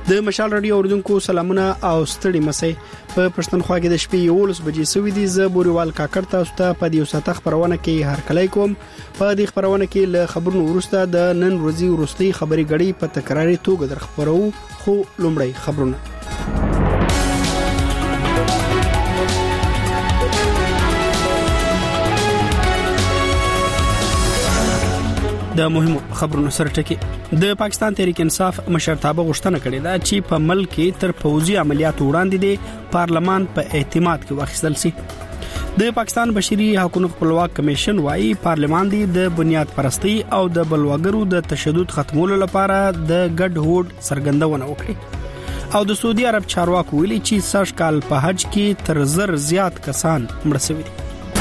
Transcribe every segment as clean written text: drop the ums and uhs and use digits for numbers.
د مشال رادیو اوردونکو سلامونه او ستړي مسي په پښتونخوا کې د شپې 11 بجې سوي دي. ز بوريوال کاکړ تاسو ته په دې وساته خبرونه کې هر کله کوم. په دې خبرونه کې له خبرونو ورسته د نن ورځي ورستي خبري غړي په تکراري توګه در خبرو خو لومړی خبرونه. د مهمو خبرونو سره ټکی د پاکستان تحریک انصاف مشرتابه غوښتنه کړې ده چې په ملک کې تر پوځي عملیاتو وړاندې د پارلمان په اعتماد کې واخیستل شي. د پاکستان بشري حقوقو خپلواک کمیشن وايي پارلمان د بنیاد پرستی او د بلوغرو د تشدد ختمولو لپاره د ګډ هوډ څرګندونه وکړي. او د سعودي عرب چارواکو ویلي چې سږ کال په حج کې تر 1000 زیات کسان مړ شوي دي.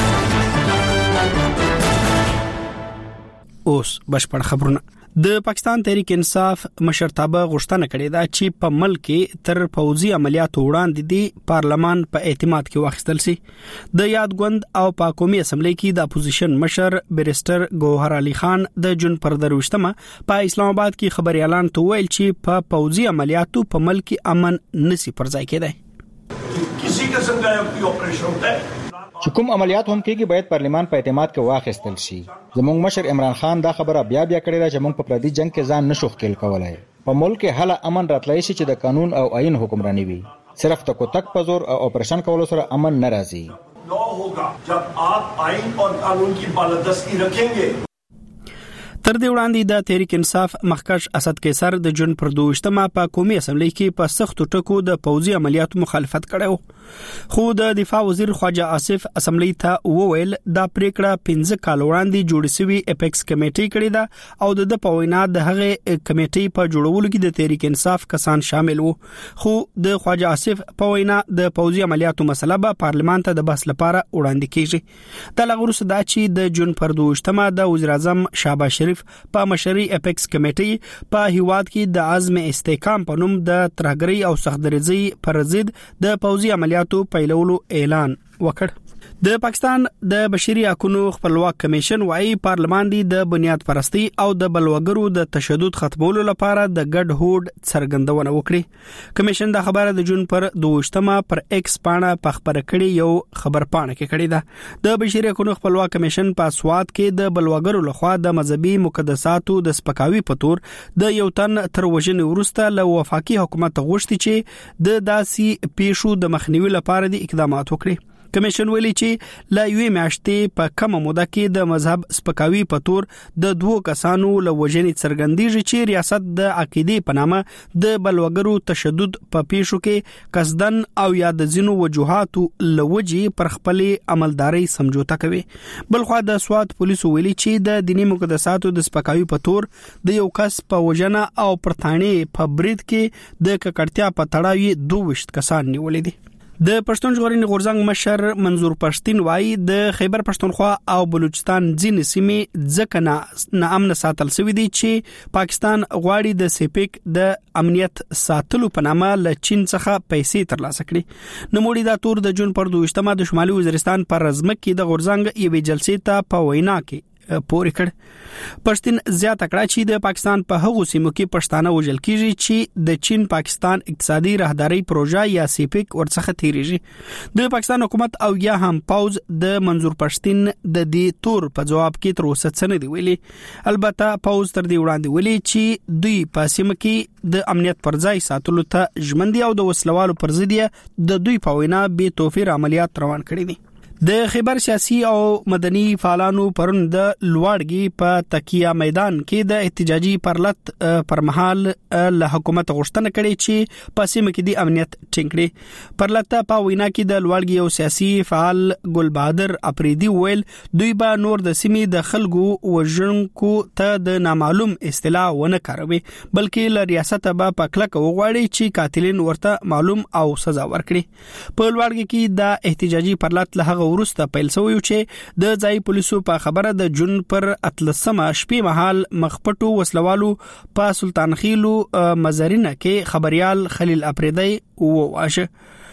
اوس بشپړ خبرونه. د پاکستان تحریک انصاف مشرتابه غوښتنه کړې ده چې په ملک کې تر پوځي عملیاتو وړاندې د پارلمان په اعتماد کې واخیستل شي. د یادګوند او په قومي اسمبلی کې د اپوزیشن مشر بیرسټر ګوهر علي خان د جون پر دروشتمه په اسلام آباد کې خبري اعلان ویل چې په پوځي عملیاتو په ملک امن نسی پرځای کېدای. کسی قسم کا کوئی اپریشن ہوتا ہے چې کوم عملیات هم کېږي باید پارلمان په اعتماد کې واخیستل شي. زموږ مشر عمران خان دا خبره بیا کړې ده چې موږ په پردي جنگ کې ځان نشو ښکېل کولای. په ملک کې هله امن راتلای شي چې د قانون او آئین حکمرانی وي. صرف تک په زور او اپریشن کولو سره امن نه راځي. نو ہوگا جب آپ آئین اور قانون کی بالادستی رکھیں گے. تر دې وړاندې د تحریک انصاف مخکښ اسد قیصر د جون پر 22مه په قومي اسمبلی کې په سختو ټکو د پوځي عملیاتو مخالفت کړو. خو د دفاع وزیر خواجه آصف اسمبلی ته وویل دا پریکړه 15 کال وړاندې جوړ شوی اپیکس کمیټي کړې ده او د پوینا د هغه کمیټي په جوړولو کې د تحریک انصاف کسان شامل وو. خو د خواجه آصف پوینا د پوځي عملیاتو مسله به پارلمان ته د بحث لپاره وړاندې کیږي. د لغورس دا چې د جون پر 22مه د وزیر اعظم شهباز شریف په مشري اپیکس کمیټي په هیواد کې د عزم استحکام په نوم د ترهګرۍ او سختدریزۍ پر ضد د پوځي عملیاتو پیلولو اعلان وکړ. د پاکستان د بشري حقوقو خپلواک کمیشن وايي پارلمان د بنیاد پرستی او د بلوغرو د تشدد ختمولو لپاره د ګډ هوډ څرګندونه وکړي. کمیشن دا خبره د جون پر 22مه پر ایکس پاڼه په خبره کړي یو خبر پاڼه کې کړي ده. د بشري حقوقو خپلواک کمیشن په سواد کې د بلوغرو لخوا د مذهبي مقدساتو د سپکاوي په تور د یو تن تر وژنې وروسته له وفاقي حکومت غوښتي چې د داسي پیښو د مخنیوي لپاره د اقدامات وکړي. کمیشن ویلي چې لا یوې میاشتې په کومه موده کې د مذهب سپکاوي په تور د 2 کسانو له وژنې څرګندېږي چې ریاست د عقیدې په نامه د بلوغرو تشدد په پیښو کې قصدن او یا د ځینو وجوهاتو لوجي پر خپل عملداري سمجوته کوي. بلخو د سواد پولیسو ویلي چې د دینی مقدساتو د سپکاوي په تور د یو کس په وژنه او پرتاڼې په برید کې د ککړتیا په تړاو 22 کسان نیولې دي. د پښتون ژغورنې غورځنګ مشر منظور پښتين وايي د خیبر پښتونخوا او بلوچستان ځینې سیمې ځکه نه امن ساتل شوی دي چې پاکستان غواړي د سپیک د امنیت ساتلو په نامه له چین څخه پیسې ترلاسه کړي. نوموړي دا تور د جون پر 22مه د شمالي وزیرستان پر رزمک کې د غورځنګ یوې جلسې ته په وینا کې پورې کړ. پښتون زیاته کړه چې د پاکستان په هغو سیمو کې پښتانه وژل کیږي چې د چین پاکستان اقتصادي راهداري پروژه یا سیپیک ورڅخه تیریږي. د پاکستان حکومت او یا هم پاوز د منظور پښتين د دې تور په جواب کې تر اوسه څه نه دی ویلي. البته پاوز تر دې وړاندې ویلي چې دوی په سیمه کې د امنیت پر ځای ساتلو ته ژمن دي او د وسلوالو پر ضد د دوی په وینا به توفیر عملیات روان کړي دي. د خیبر سیاسي او مدني فعالانو پرون د لوړګي په تکیه میدان کې د احتجاجي پرلط پر مهال له حکومت غوښتنه کړې چې په سیمه کې د امنیت ټینګ کړي. پرلط په وینا کې د لوړګي او سیاسي فعال ګل بهادر اپریدي ویل دوی به نور د سیمې د خلکو وژونکو ته د نامعلوم اصطلاح ونه کاروي بلکې له ریاست به په کلک وغواړي چې قاتلین ورته معلوم او سزا ورکړي. په لوړګي کې د احتجاجي پرلط له ورسته پیل شوی چې د ځای پولیسو په خبره د جون پر 13مه شپې مهال مخپټو وسلوالو په سلطان خیلو مزارینه کې خبريال خلیل اپریدی وواشه.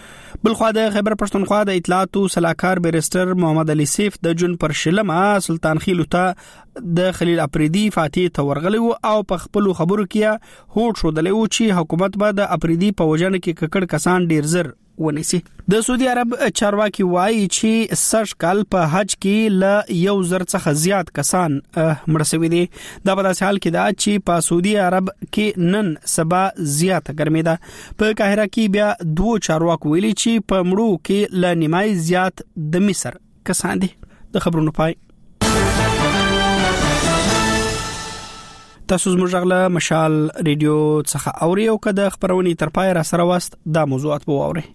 بلخوا د خیبر پښتونخوا د اطلاعاتو صلاحکار بیرستر محمد علي سیف د جون پر شلمه سلطان خیلو ته د خلیل اپریدي فاتح تورغلی او په خپل خبرو کې هوټ شو د لوي چې حکومت به د اپریدي په وجنه کې ککړ کسان ډیر زر ونیسي. د سعودي عرب چارواکي وایي چې سږ کال په حج کې ل 1000 څخه زیات کسان مړ شوي دي. دا په داسې حال کې ده چې په سعودي عرب کې نن سبا زیاته ګرمي ده. په قاهره کې بیا دوه چارواکي ویلي چې په مړو کې ل نیمای زیات د مصر کسان دي. د خبرونو پای. تاسو زموږ غږ مشال ریډیو څخه اوري او کده خبرونه تر پای را سره واست دا موضوعات به اوري.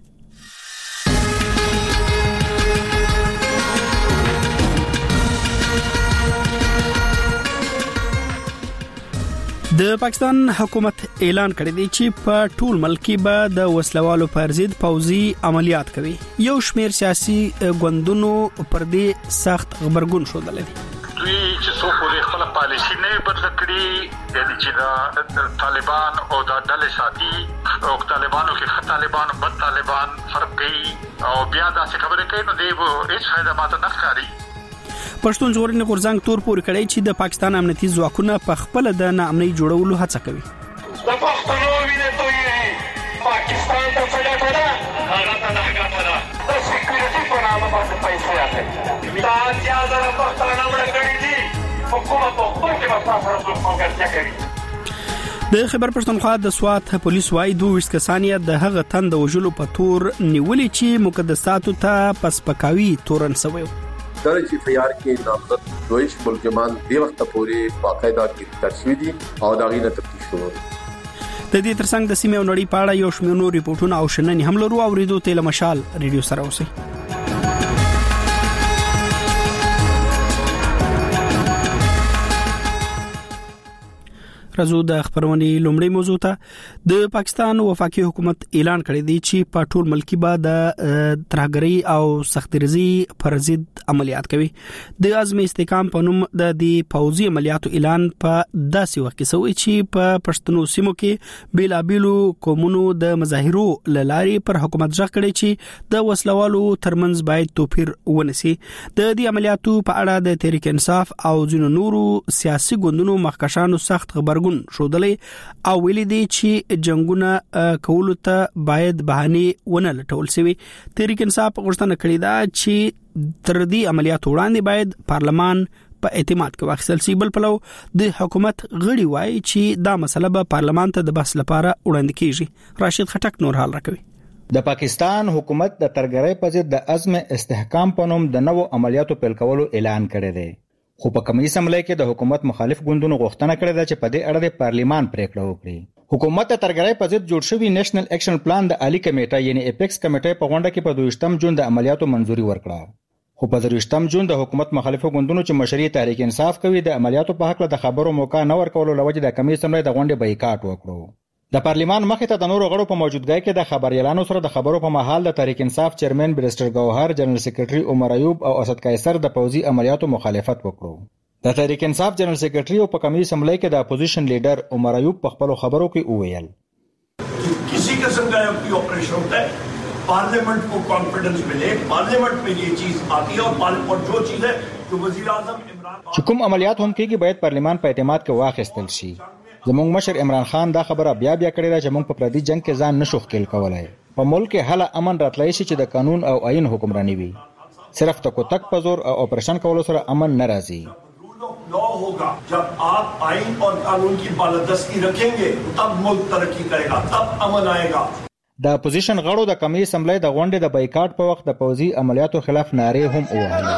د پاکستان حکومت اعلان کړی دی چې په ټول ملک کې به د وسلوالو پر ضد پوځي عملیات کوي. یو شمېر سیاسي ګوندونو پر دې سخت خبرګون شوه. دوی چې څو پورې خپل پالیسی نه بدل کړي یعنی چې دا طالبان او د ډلې ساتي او طالبانو کې طالبان بد طالبان فرق کوي او بیا دا څه خبره کوي نو دی هیڅ فائدہ ماته نه ښکاري. پښتون ژغورنې غورځنګ تور پورې کړی چې د پاکستان امنیتي ځواکونه په خپل د ناامنۍ جوړولو هڅه کوي. د پښتنو وینې تویې پاکستان ته څنګه کړه هغه ته نه کړه د سکیورټي په نامه باندې پیسې اخلي. دا چې دا پښتانه مړ کړی دي حکومت په خپل کې مسافر څنګه کوي. د خیبر پښتونخوا د سوات پولیس وايي 22 کسان یې د هغه تند وژلو په تور نیولې چې مقدساتو ته پسپکاوي تورن سوی. در چیف یار کې نامزد دویش ملزمان دی وخت پورې باقاعده گرفتار شوي دي او دا غینه تفتیش شروع. د دې ترڅنګ د سیمې او نړۍ په اړه یو شمېر نور ریپورتونه او شننې هم لرو. اوریدو ته مشال ریډیو سره اوسئ. راځو د خبرونې لومړی موضوع ته. د پاکستان وفاقي حکومت اعلان کړی دی چې په ټول ملک کې به د ترهګرۍ او سختګریزي پر ضد عملیات کوي. د عزم استحکام په نوم د دې پوځي عملیاتو اعلان په داسې وخت کې شوی چې په پښتنو سیمو کې بیلابیلو قومونو د مظاهرو لارې پر حکومت ځخ کړي چې د وسلوالو ترمنځ باید توپیر ونسي. د دې عملیاتو په اړه د تحریک انصاف او ځینو نورو سیاسي ګوندونو مخکشانو سخت خبرګون شودلې او ویلي دي چې جنگونه کولو ته باید بهانه ونه لټول شي. تحریک انصاف غوښتنه کړې ده چې تر دې عملیاتو وړاندې باید پارلمان په اعتماد کې واخیستل شي. بل پلو د حکومت غړي وایي چې دا مسله به پارلمان ته د بحث لپاره وړاندې کیږي. راشد خټک نور حال راکوي. د پاکستان حکومت د ترګرۍ په ضد د عزم استحکام په نوم د نوو عملیاتو پیل کولو اعلان کړی دی. خو په کمیټه سملای کې د حکومت مخالف ګوندونو غوښتنه کړې ده چې په دې اړه د پارلیمان پریکړه وکړي. حکومت د ترګرۍ په ضد جوړ شوی نېشنل اکشن پلان د عالی کمیټه یعنی اپیکس کمیټه په غونډه کې په 22 جون د عملیاتو منځوري ورکړه. خو په 23 جون د حکومت مخالفو ګوندونو چې مشري تحریک انصاف کوي د عملیاتو په حق له د خبرو موقع نه ورکولو لوجه د کمیټه سملای د غونډې بایکاټ وکړو. د پارلیمان مخې ته د نورو غړو په موجودګۍ کې د خبريالانو سره د خبرو په محل د تحریک انصاف چیرمن بیرستر ګوهر، جنرال سیکریټري عمر ایوب او اسد قیصر د پوځي عملیاتو مخالفت وکړو. د تحریک انصاف جنرال سیکریټري او په کمیټه سملای کې د اپوزیشن لیډر عمر ایوب په خپل خبرو کې وویل किसी किस्म का कोई ऑपरेशन होता है पार्लियामेंट को कॉन्फिडेंस मिले, पार्लियामेंट में ये चीज आती है और जो चीज है जो वजीर आजम इमरान چې کوم عملیات هم کېږي باید پارلیمان په اعتماد کې واخیستل شي. زموږ مشر عمران خان دا خبره بیا کړې ده چې موږ په پردي جنگ کې ځان نشو ښکېل کولای. په ملک کې هله امن راتلای شي چې د قانون او آئین حکمرانی وي. صرف تک په زور او اپریشن کولو سره امن نه راځي. लॉ होगा जब आप आइन और कानून की बालादस्ती रखेंगे तब मुल्क तरक्की करेगा, तब अमन आएगा. د اپوزیشن غړو د کمیټې سملای د غونډې د بایکاټ په وخت د پوځي عملیاتو خلاف نارې هم ووهلې.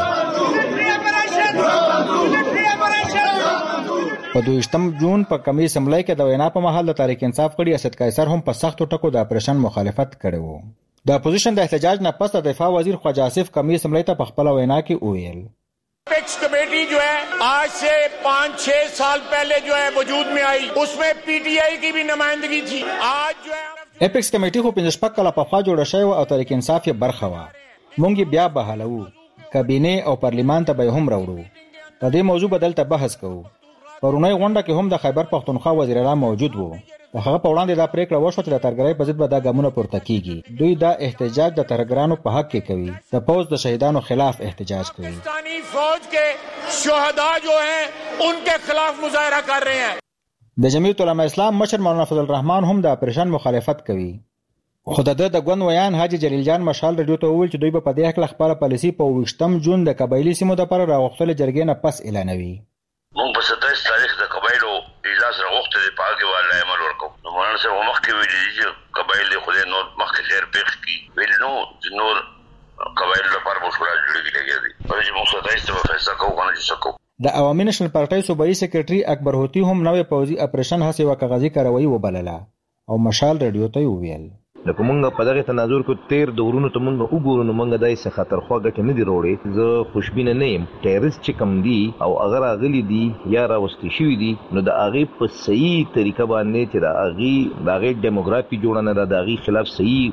په 22 جون په کمیټې سملای کې د وینا په محل د تحریک انصاف غړي اسد قیصر هم په سختو ټکو د اپریشن مخالفت کړی وو. د اپوزیشن د احتجاج نه پس د دفاع وزیر خواجه آصف کمیټې سملای ته په خپل وینا کې وویل एपेक्स कमेटी जो है आज से 5-6 साल पहले जो है वजूद में आई, उसमें पीटीआई की भी नुमाइंदगी थी. आज जो है एपेक्स कमेटी خو 15 کاله په خوا جوړه شوی او تحریک انصاف یې برخه وه. مونږ بیا بحالو کابینه او پارلیمان ته به هم راوړو. په دې موضوع بدل ته بحث کوو. پرونی غونډه کې هم د خیبر پختونخوا وزیر اعلی موجود وو. د هغه په وړاندې دا پریکړه وشوه چې د ترګرۍ په ضد به دا ګامونه پورته کیږي. دوی دا احتجاج د ترګرانو په حق کې کوي، د پوځ د شهیدانو خلاف احتجاج کوي. پاکستانی فوج کے شہداء جو ہیں ان کے خلاف مظاہرہ کر رہے ہیں. د جمعیت علماء اسلام مشر مولانا فضل الرحمن هم د اپریشن مخالفت کوي. خو د ګوند ویان حاجی جلیل جان مشال رادیو ته وویل چې دوی به په دې حق خپله پالیسي په 28 جون د قبایلي سیمو لپاره راغوښتلې جرګې نه پس اعلانوي. موږ په 27 تاریخ د قبایلو اجلاس راغوښته دی، په هغې باندې عمل وکړو. نو مولانا صاحب مخکې ویلي دي چې قبایل د خدای نور مخکې خیر پېښ کړي، ویلي نو چې نور قبایلو لپاره به شورا جوړېږي لګیا دي، ولې چې موږ 27 ته به فیصله کوو که نه چې څه کوو. د عوامي نېشنل پارټۍ صوبایي سکرټري اکبر هوتي هم نوې پوځي اپریشن هسې یوه کاغذي کاروایي وبلله او مشال رادیو ته یې وویل لکه مونږ په دغه تناظر کې تیر دورونو ته مونږ وګورو نو مونږ دای څه خطر خو غټ نه دی روړې. زه خوشبینه نه یم. ټیرریست چې کم دي او اگر اغلی دي یا راوستي شوی دي نو د هغه په صحیح طریقه باندې چې د هغه ډیموګرافي جوړه نه د هغه خلاف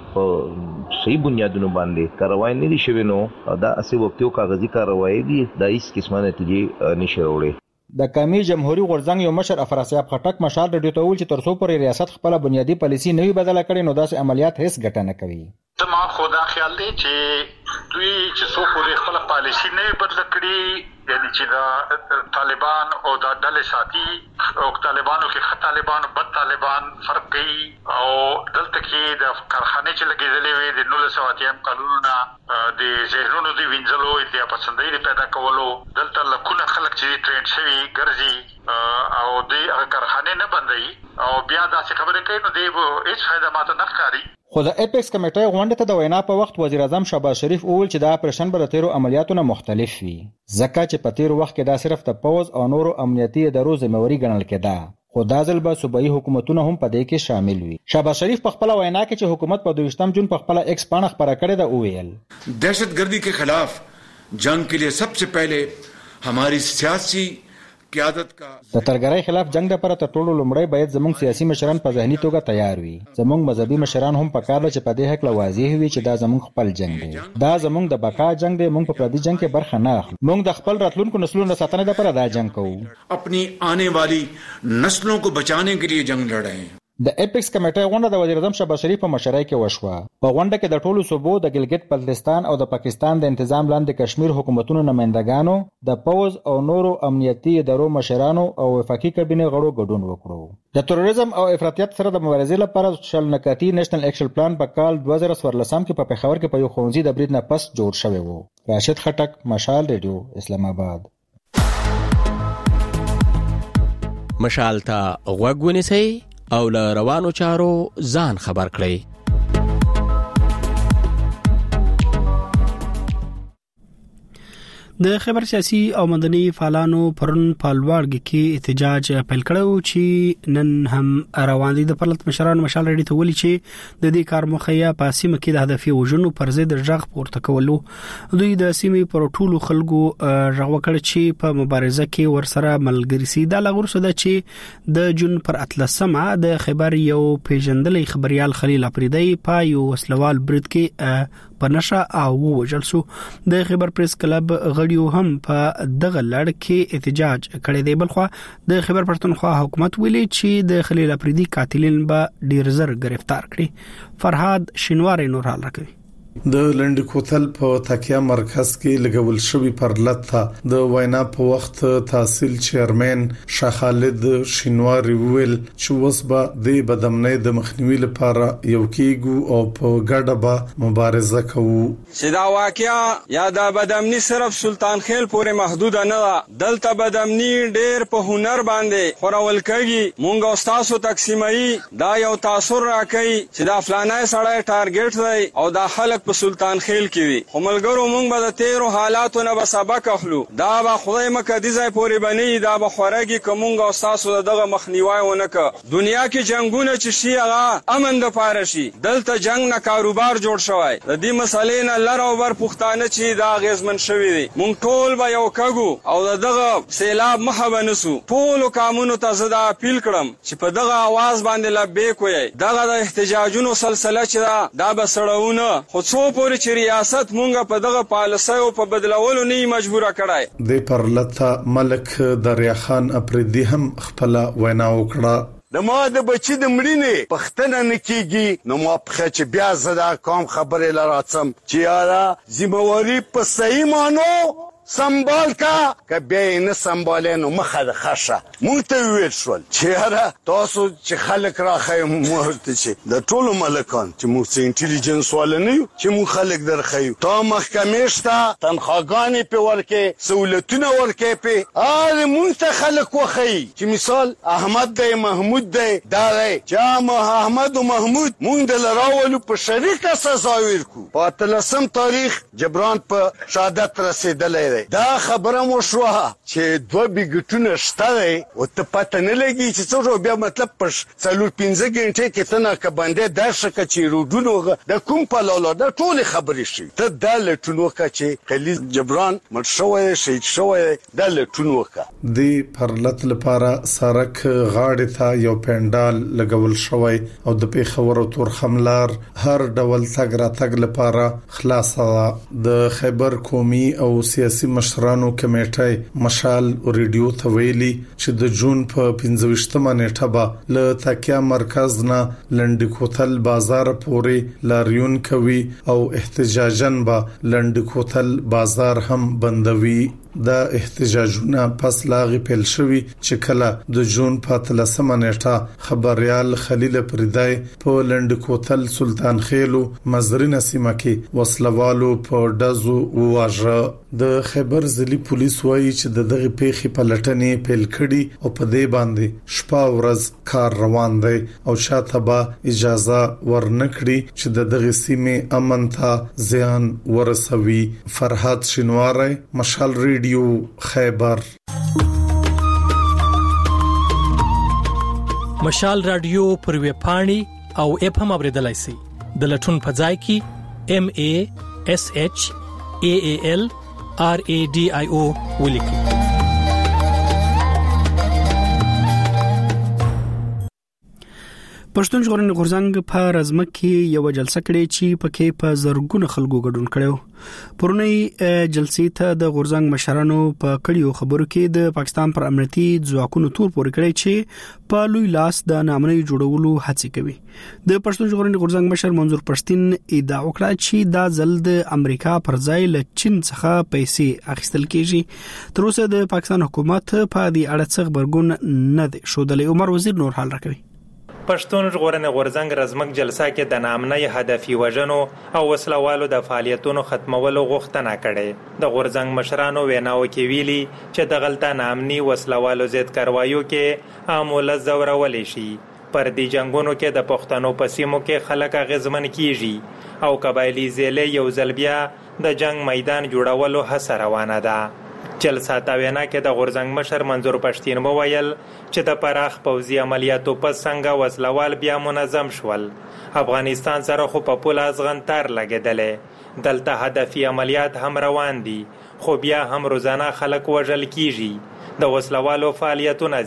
صحیح بنیادونو باندې کاروای نه دي شوی نو دا اسی وخت یو کاغذي کاروای دي د هیڅ قسمه نتیجې نشي وروړي. د قومي جمهوریت غورځنګ یو مشر افراسیاب خټک مشال رادیو ته وویل چې تر څو پورې ریاست خپل بنیادی پالیسي نه وي بدله کړې نو داسې عملیات هیڅ ګټه نه کوي. زما خدا خیال دی چې دوی چې څو پورې خپل پالیسي نه بدله کړي، یعنی چې دا طالبان او دا ډلې ساتي او طالبانو کې ښه طالبان او بد طالبان فرق کوي او دلته کې د کارخانې چې لګېدلې وي د 1980 قانونونه د ذهنونو د وینځلو اتیا پسندۍ پیدا کولو، دلته لکونه خلک چې ټرینډ شوي ګرځي او دوی هغه کارخانې نه بندوي او بیا داسې خبرې کوي نو دوی به هېڅ فایده ماته نه ښکاري. خو د اپیکس کمیټې غونډې ته د وینا په وخت وزیر اعظم شهباز شریف وویل چې دا اپریشن به د تیرو عملیاتو نه مختلف وي، ځکه چې په تیرو وخت کې دا صرف د پوځ او نورو امنیتي ادارو ذمہواري ګڼل کېده، خو دا ځل به صوبایي حکومتونه هم په دې کې شامل وي. شهباز شریف په خپله وینا کې چې حکومت په 22 جون په خپله ایکس پاڼه خپره کړې ده وویل دہشت گردی کے خلاف جنگ کے لیے سب سے پہلے ہماری سیاسی قیادت کا د ترګرۍ خلاف جنگ لپاره تر ټولو لومړی باید زموږ سیاسي مشران په ذهني توګه تیار وي. زموږ مذهبي مشران هم پکار ده چې په دې هکله واضح وي چې دا زموږ خپل جنگ دی، دا زموږ د بقا جنگ دی. موږ په پردي جنگ کې برخه نه اخلو. موږ د خپل راتلونکو نسلونو د ساتنې لپاره دا جنگ کوو، اپنی آنے والی نسلوں کو بچانے کے لیے جنگ لڑ رہے ہیں. د اپیکس کمیټې غونډه د وزیر اعظم شهباز شریف په مشرۍ کې وشوه. په غونډه کې د ټولو صوبو د ګلګت بلتستان او د پاکستان د انتظام لاندې کشمیر حکومتونو نمائندګانو، د پوځ او نورو امنیتي ادارو مشرانو او وفاقي کابینې غړو ګډون وکړو. د تروریزم او افراطیت سره د مبارزې لپاره شل نکاتي نېشنل ایکشن پلان په کال 2014 کې په پېښور کې په یو ښوونځي د برید نه پس جوړ شوی و. راشد خټک، مشال ریډیو، اسلام آباد. مشال ته غوږ ونیسئ او له روانو چارو ځان خبر کړئ. د خبر سیاسي او مدني فعالانو پرون په لوړګي کې احتجاج پیل کړو چې نن هم روان دي. د پرلط مشران مشال رډي ته ولي چې د دې کار مخیا په سیمه کې د هدفي وژنو پر ضد ژغ پورته کولو. دوی د سیمې پر ټولو خلکو ژغ وکړ چې په مبارزه کې ورسره ملګری سي. دا لغورسه ده چې د جون پر 13 د خبر یو پیژندلې خبريال خلیل افریدی په یو وسلوال برید کې په نشه او وژل شو. د خبر پریس کلب غړیو هم په دغه لړ کې احتجاج کړی دی. بلخو د خبر پښتونخوا حکومت ویلي چې د خلیل افریدی قاتلین به ډیر زر گرفتار کړي. فرهاد شینواری نور حال راکوي. د لنډ کوتل په تکیا مرکز کې لګول شوی پرلط ته د وینا په وخت تحصیل چیرمن شاه خالد شینواری ویل چې اوس به د بدامنۍ د مخنیوي لپاره یو کېګو او په ګډه به مبارزه کوو. چې دا واقعیا یا د بدامنۍ صرف سلطان خیل پورې محدود نه ده، دلته بدامنۍ ډېر په هنر باندې خورول کوي. مونږ او تاسو تقسیمي دا یو تاثر راکړي چې دا فلانه سړی ټارګټ دی او دا خلک په سلطان خیل کې وي. خو ملګرو مونږ به د تیرو حالاتو نه به سبق اخلو. دا به خدای مکه دې ځای پورې بني، دا به خورګي کومږ او تاسو دغه مخنیوي ونه ک. دنیا کې جنگونه چې شي هغه امن د پاره شي، دلته جنگ نه کاروبار جوړ شوی. د دې مسلې نه لر او بر پښتانه چې دا غیزمن شوی دي. مونږ ټول به یو کګو او دغه سیلاب مخه بنسو. ټول قانونو ته زدا اپیل کړم چې په دغه आवाज باندې لبیک وي. دغه د احتجاجونو سلسله چې دا به سړونه خو څو پورې چې ریاست مونږه په دغه پالیسیو په بدلولو نه مجبوره کړای. د پرلته ملک دریا خان اپریدي هم خپل وینا وکړه. د ما د بچی د مړینې پښتنه نکېږي نو ما په چې بیا زدا کوم خبرې لراڅم چې یاره ذمہواری په صحیح مانو سنبال کا کبه نه سنبالې نو مخه د خشه مونږ ته ویل شول چې یاره تاسو چې خلک راخی مورته چې د ټولو ملکان چې موږ څه انټيليجنس ولا نه یو چې موږ خلک درخیو تا محکمې شته تنخواګانې په ورکې سہولتونه ورکې په مونږ ته خلک وخی چې مثال احمد دی محمود دی دا دی چې احمد او محمود مونږ د لراولو په شریکه سزا ورکو په 13 تاریخ جبران په شهادت رسیدلې دا خبره مو شو چې دوه بیګټونه شته او ته پته نه لګي چې څو بیا مطلب پر 4-5 غنټه کې تنه کبانده درشه چې روډونو د کوم په لاله د ټول خبرې شي ته د لټونو کا چې خلیل جبران مړ شوی شهید شوی د لټونو کا دی پرلت لپاره سرک غاړې ته یو پندال لګول شوی او د پیښور او تور خملار هر ډول تګ را تګ لپاره خلاصه د خیبر قومي او سیاسي مشرانو کمیټه مشال ریډیو ته ویلي چې د جون په 15مه نیټه به له تکیا مرکز نه لنډکوتل بازار پورې لاریون کوي او احتجاجن به لنډکوتل بازار هم بندوي. دا احتجاجونه پس لاغي پیل شوی چې کله د جون په 13مه نیټه خبريال خلیل پردای په لنډکوتل سلطان خیلو مزرینه سیمه کې وسلوالو په دزو واژه. د خیبر ضلعي پولیس وایي چې دغه پیښې په لټنې پیل کړي او په دې باندې شپه ورځ کار روان دی او شاته به اجازه ورنکړي چې دغه سیمه امن ته زیان ورسوي. فرحات شینواری مشال ریډیو خیبر. مشال رادیو پر ویب پاڼې او اپ هم اوریدلای شئ. د لټون په ځای کې MASHALRADIO ولیکئ. پښتون ژغورنې غورځنګ په رزمه کې یو جلسه کړې چې پکې په زرګونو خلکو ګډون کړو. پرونی جلسې ته د غورځنګ مشرانو په کړیو خبرو کې د پاکستان پر امنیتي ځواکونو تور پورې کړی چې په لوی لاس د نامنۍ جوړولو هڅه کوي. د پښتون ژغورنې غورځنګ مشر منظور پښتين ادعا وکړه چې دا ځل د امریکا پر ځای له چین څخه پیسې اخیستل کیږي. تر اوسه د پاکستان حکومت په دې اړه څه خبرګون نه دی شودلې. عمر وزیر نور حال راکوي. پښتون ژغورنې غورځنګ رزمک جلسه کې د نامنۍ هدفي وژنو او وسلوالو د فعالیتونو ختمولو غوښتنه کړې. د غورځنګ مشرانو ویناو کې ویلي چې د غلطه نامنۍ وسلوالو ضد کاروایو کې عامول زورول شي. پر دې جنگونو کې د پښتنو په سیمو کې خلک اغیزمن کیږي او قبایلی ځلې یو ځل بیا د جنگ میدان جوړولو هڅه روانه ده. جلسه تا وینا کې د غورځنګ مشر منظور پښتين وویل چې د پراخ پوځي عملیاتو پس څنګه وسلوال بیا منظم شول. افغانستان سره خو په پوله ازغنتار لګیدلې. دلته هدفي عملیات هم روان دي خو بیا هم روزانه خلک وژل کیږي. د وسلوالو فعالیتونه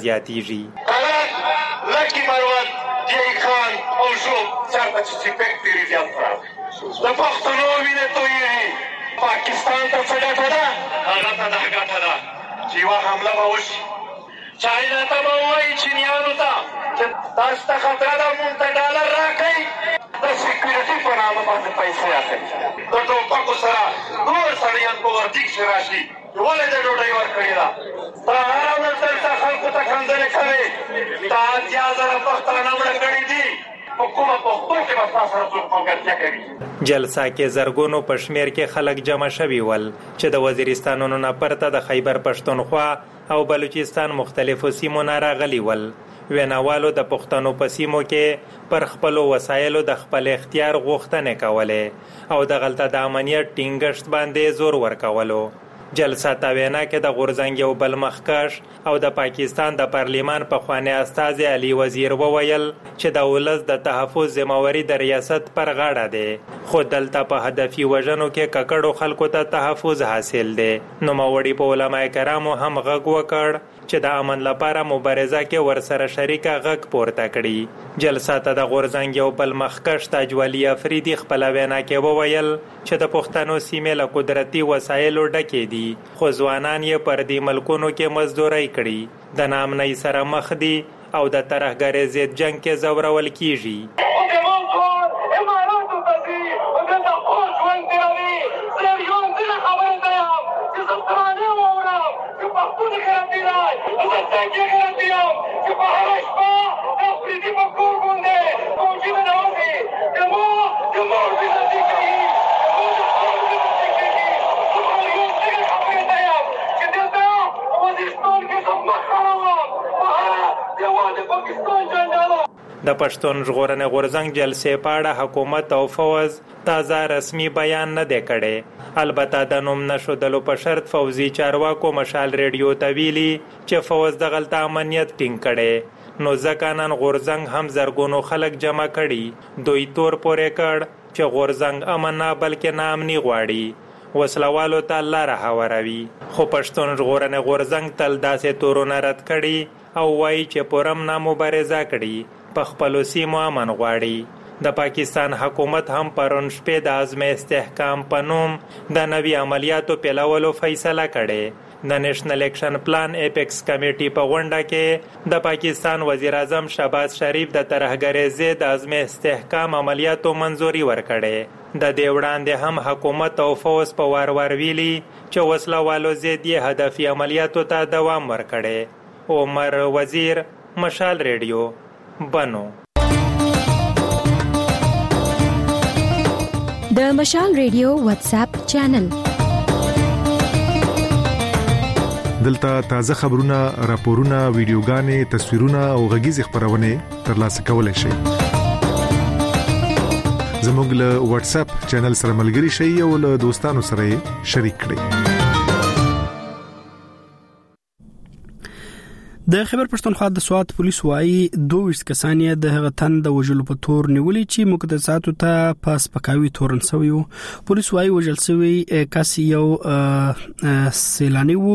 زیاتیږي. لکی مروت جی خان او شو چرته چې سپیکټری زیات د پښتنو وینې تویې پاکستان ته څنګه ده هغه ته د هغه ده چې وا حمله به وشي. چاینا ته به وایي چینیانو ته چې تاسو ته خطر ده مونږ ته ډالر راکړئ د سکیورټي په نامه باندې پیسې اخلي. د ټوپکو سره نور سړیان په ورتیک شي راشي ولې د ډوډۍ ورکړې ده. تا هره ورځ دلته خلکو ته خندنې کوې تا 8000 پښتانه مړه کړي دي په کومه پښتو کې به تاسو سره څوک ملګرتیا کوي. جلسه کې زرګونو په شمیر کې خلک جمع شوي ول چې د وزیرستانونو نه پرته د خیبر پښتونخوا او بلوچستان مختلفو سیمو نه راغلي ول. ویناوالو د پښتنو په سیمو کې پر خپل وسایلو د خپل اختیار غوښتنې کولې او د غلطه د امنیت ټینګښت باندې زور ورکولو. جلسه تا وینا کې د غورځنګ یو بل مخکښ او د پاکستان د پارلیمان په خوانی استاذ علي وزیر وویل چې د ولس د تحفظ ذمہواری د ریاست پر غاړه ده، خو دلته په هدفي وژنو کې ککړو خلکو ته تحفظ حاصل ده. نوموړي په علماء کرامو هم غږ وکړ چې د امن لپاره مبارزه کې ورسره شریکه غږ پورته کړي. جلسه ته د غورځنګ یو بل مخکښ تاجولي افریدي خپل وینا کې وویل چې د پښتنو سیمې له قدرتي وسایلو ډکې دي، خو ځوانان یې پر دې ملکونو کې مزدوري کړي، د ناامنۍ سره مخ دي او د ترهګرۍ ضد جنگ کې ځورول کیږي. د پښتون ژغورنې غورځنګ جلسې په اړه حکومت او فوز تازه رسمي بیان نه دی کړی. البته د نوم نشودلو په شرط فوزي چارواکو مشال ریډیو ته ویلي چې فوز دغلته امنیت ټینګ کړي، نو ځکه نن غورځنګ هم زرګونو خلک جمع کړي. دوی تور پورې کړ چې غورځنګ امن نه بلکې ناامني غواړي، وسلوالو ته لاره هواروي. خو پښتون ژغورنې غورځنګ تل داسې تورونه رد کړي او وایي چې پرم نه مبارزه کړي، په خپلو سیمو امن غواړي. د پاکستان حکومت هم پرون شپې د عزم استحکام په نوم د نوي عملیاتو پیلولو فیصله کړې. د نیشنل اکشن پلان اپیکس کمیټي په غونډه کې د پاکستان وزیر اعظم شهباز شریف د ترهګرۍ ضد عزم استحکام عملیاتو منظوري ورکړې. د دې وړاندې هم حکومت او فوز په وار وار ویلي چې وسله والو ضد یې هدفي عملیاتو ته دوام ورکړي. عمر وزیر، مشال ریډیو، بنو. د مشال ریډیو واتس اپ چینل دلته تازه خبرونه، راپورونه، ویډیوګانې، تصویرونه او غږیز خبرونه ترلاسه کولای شئ. زموږ له واتس اپ چینل سره ملګري شئ او له دوستانو سره شریک کړئ. د خیبر پښتونخوا د سوات پولیس وايي 22 کسان یې د هغه تن د وژلو په تور نیولې چې مقدساتو ته پاس پکاوي تورن سوی وو. پولیس وايي وژل سوی کس یو سیلانی وو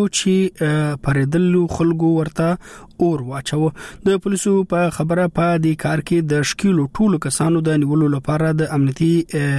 چې پردلو خلکو ورته اور واچو. د پولیسو په خبره په دې کار کې د شکیلو ټولو کسانو د نیولو لپاره د امنیتي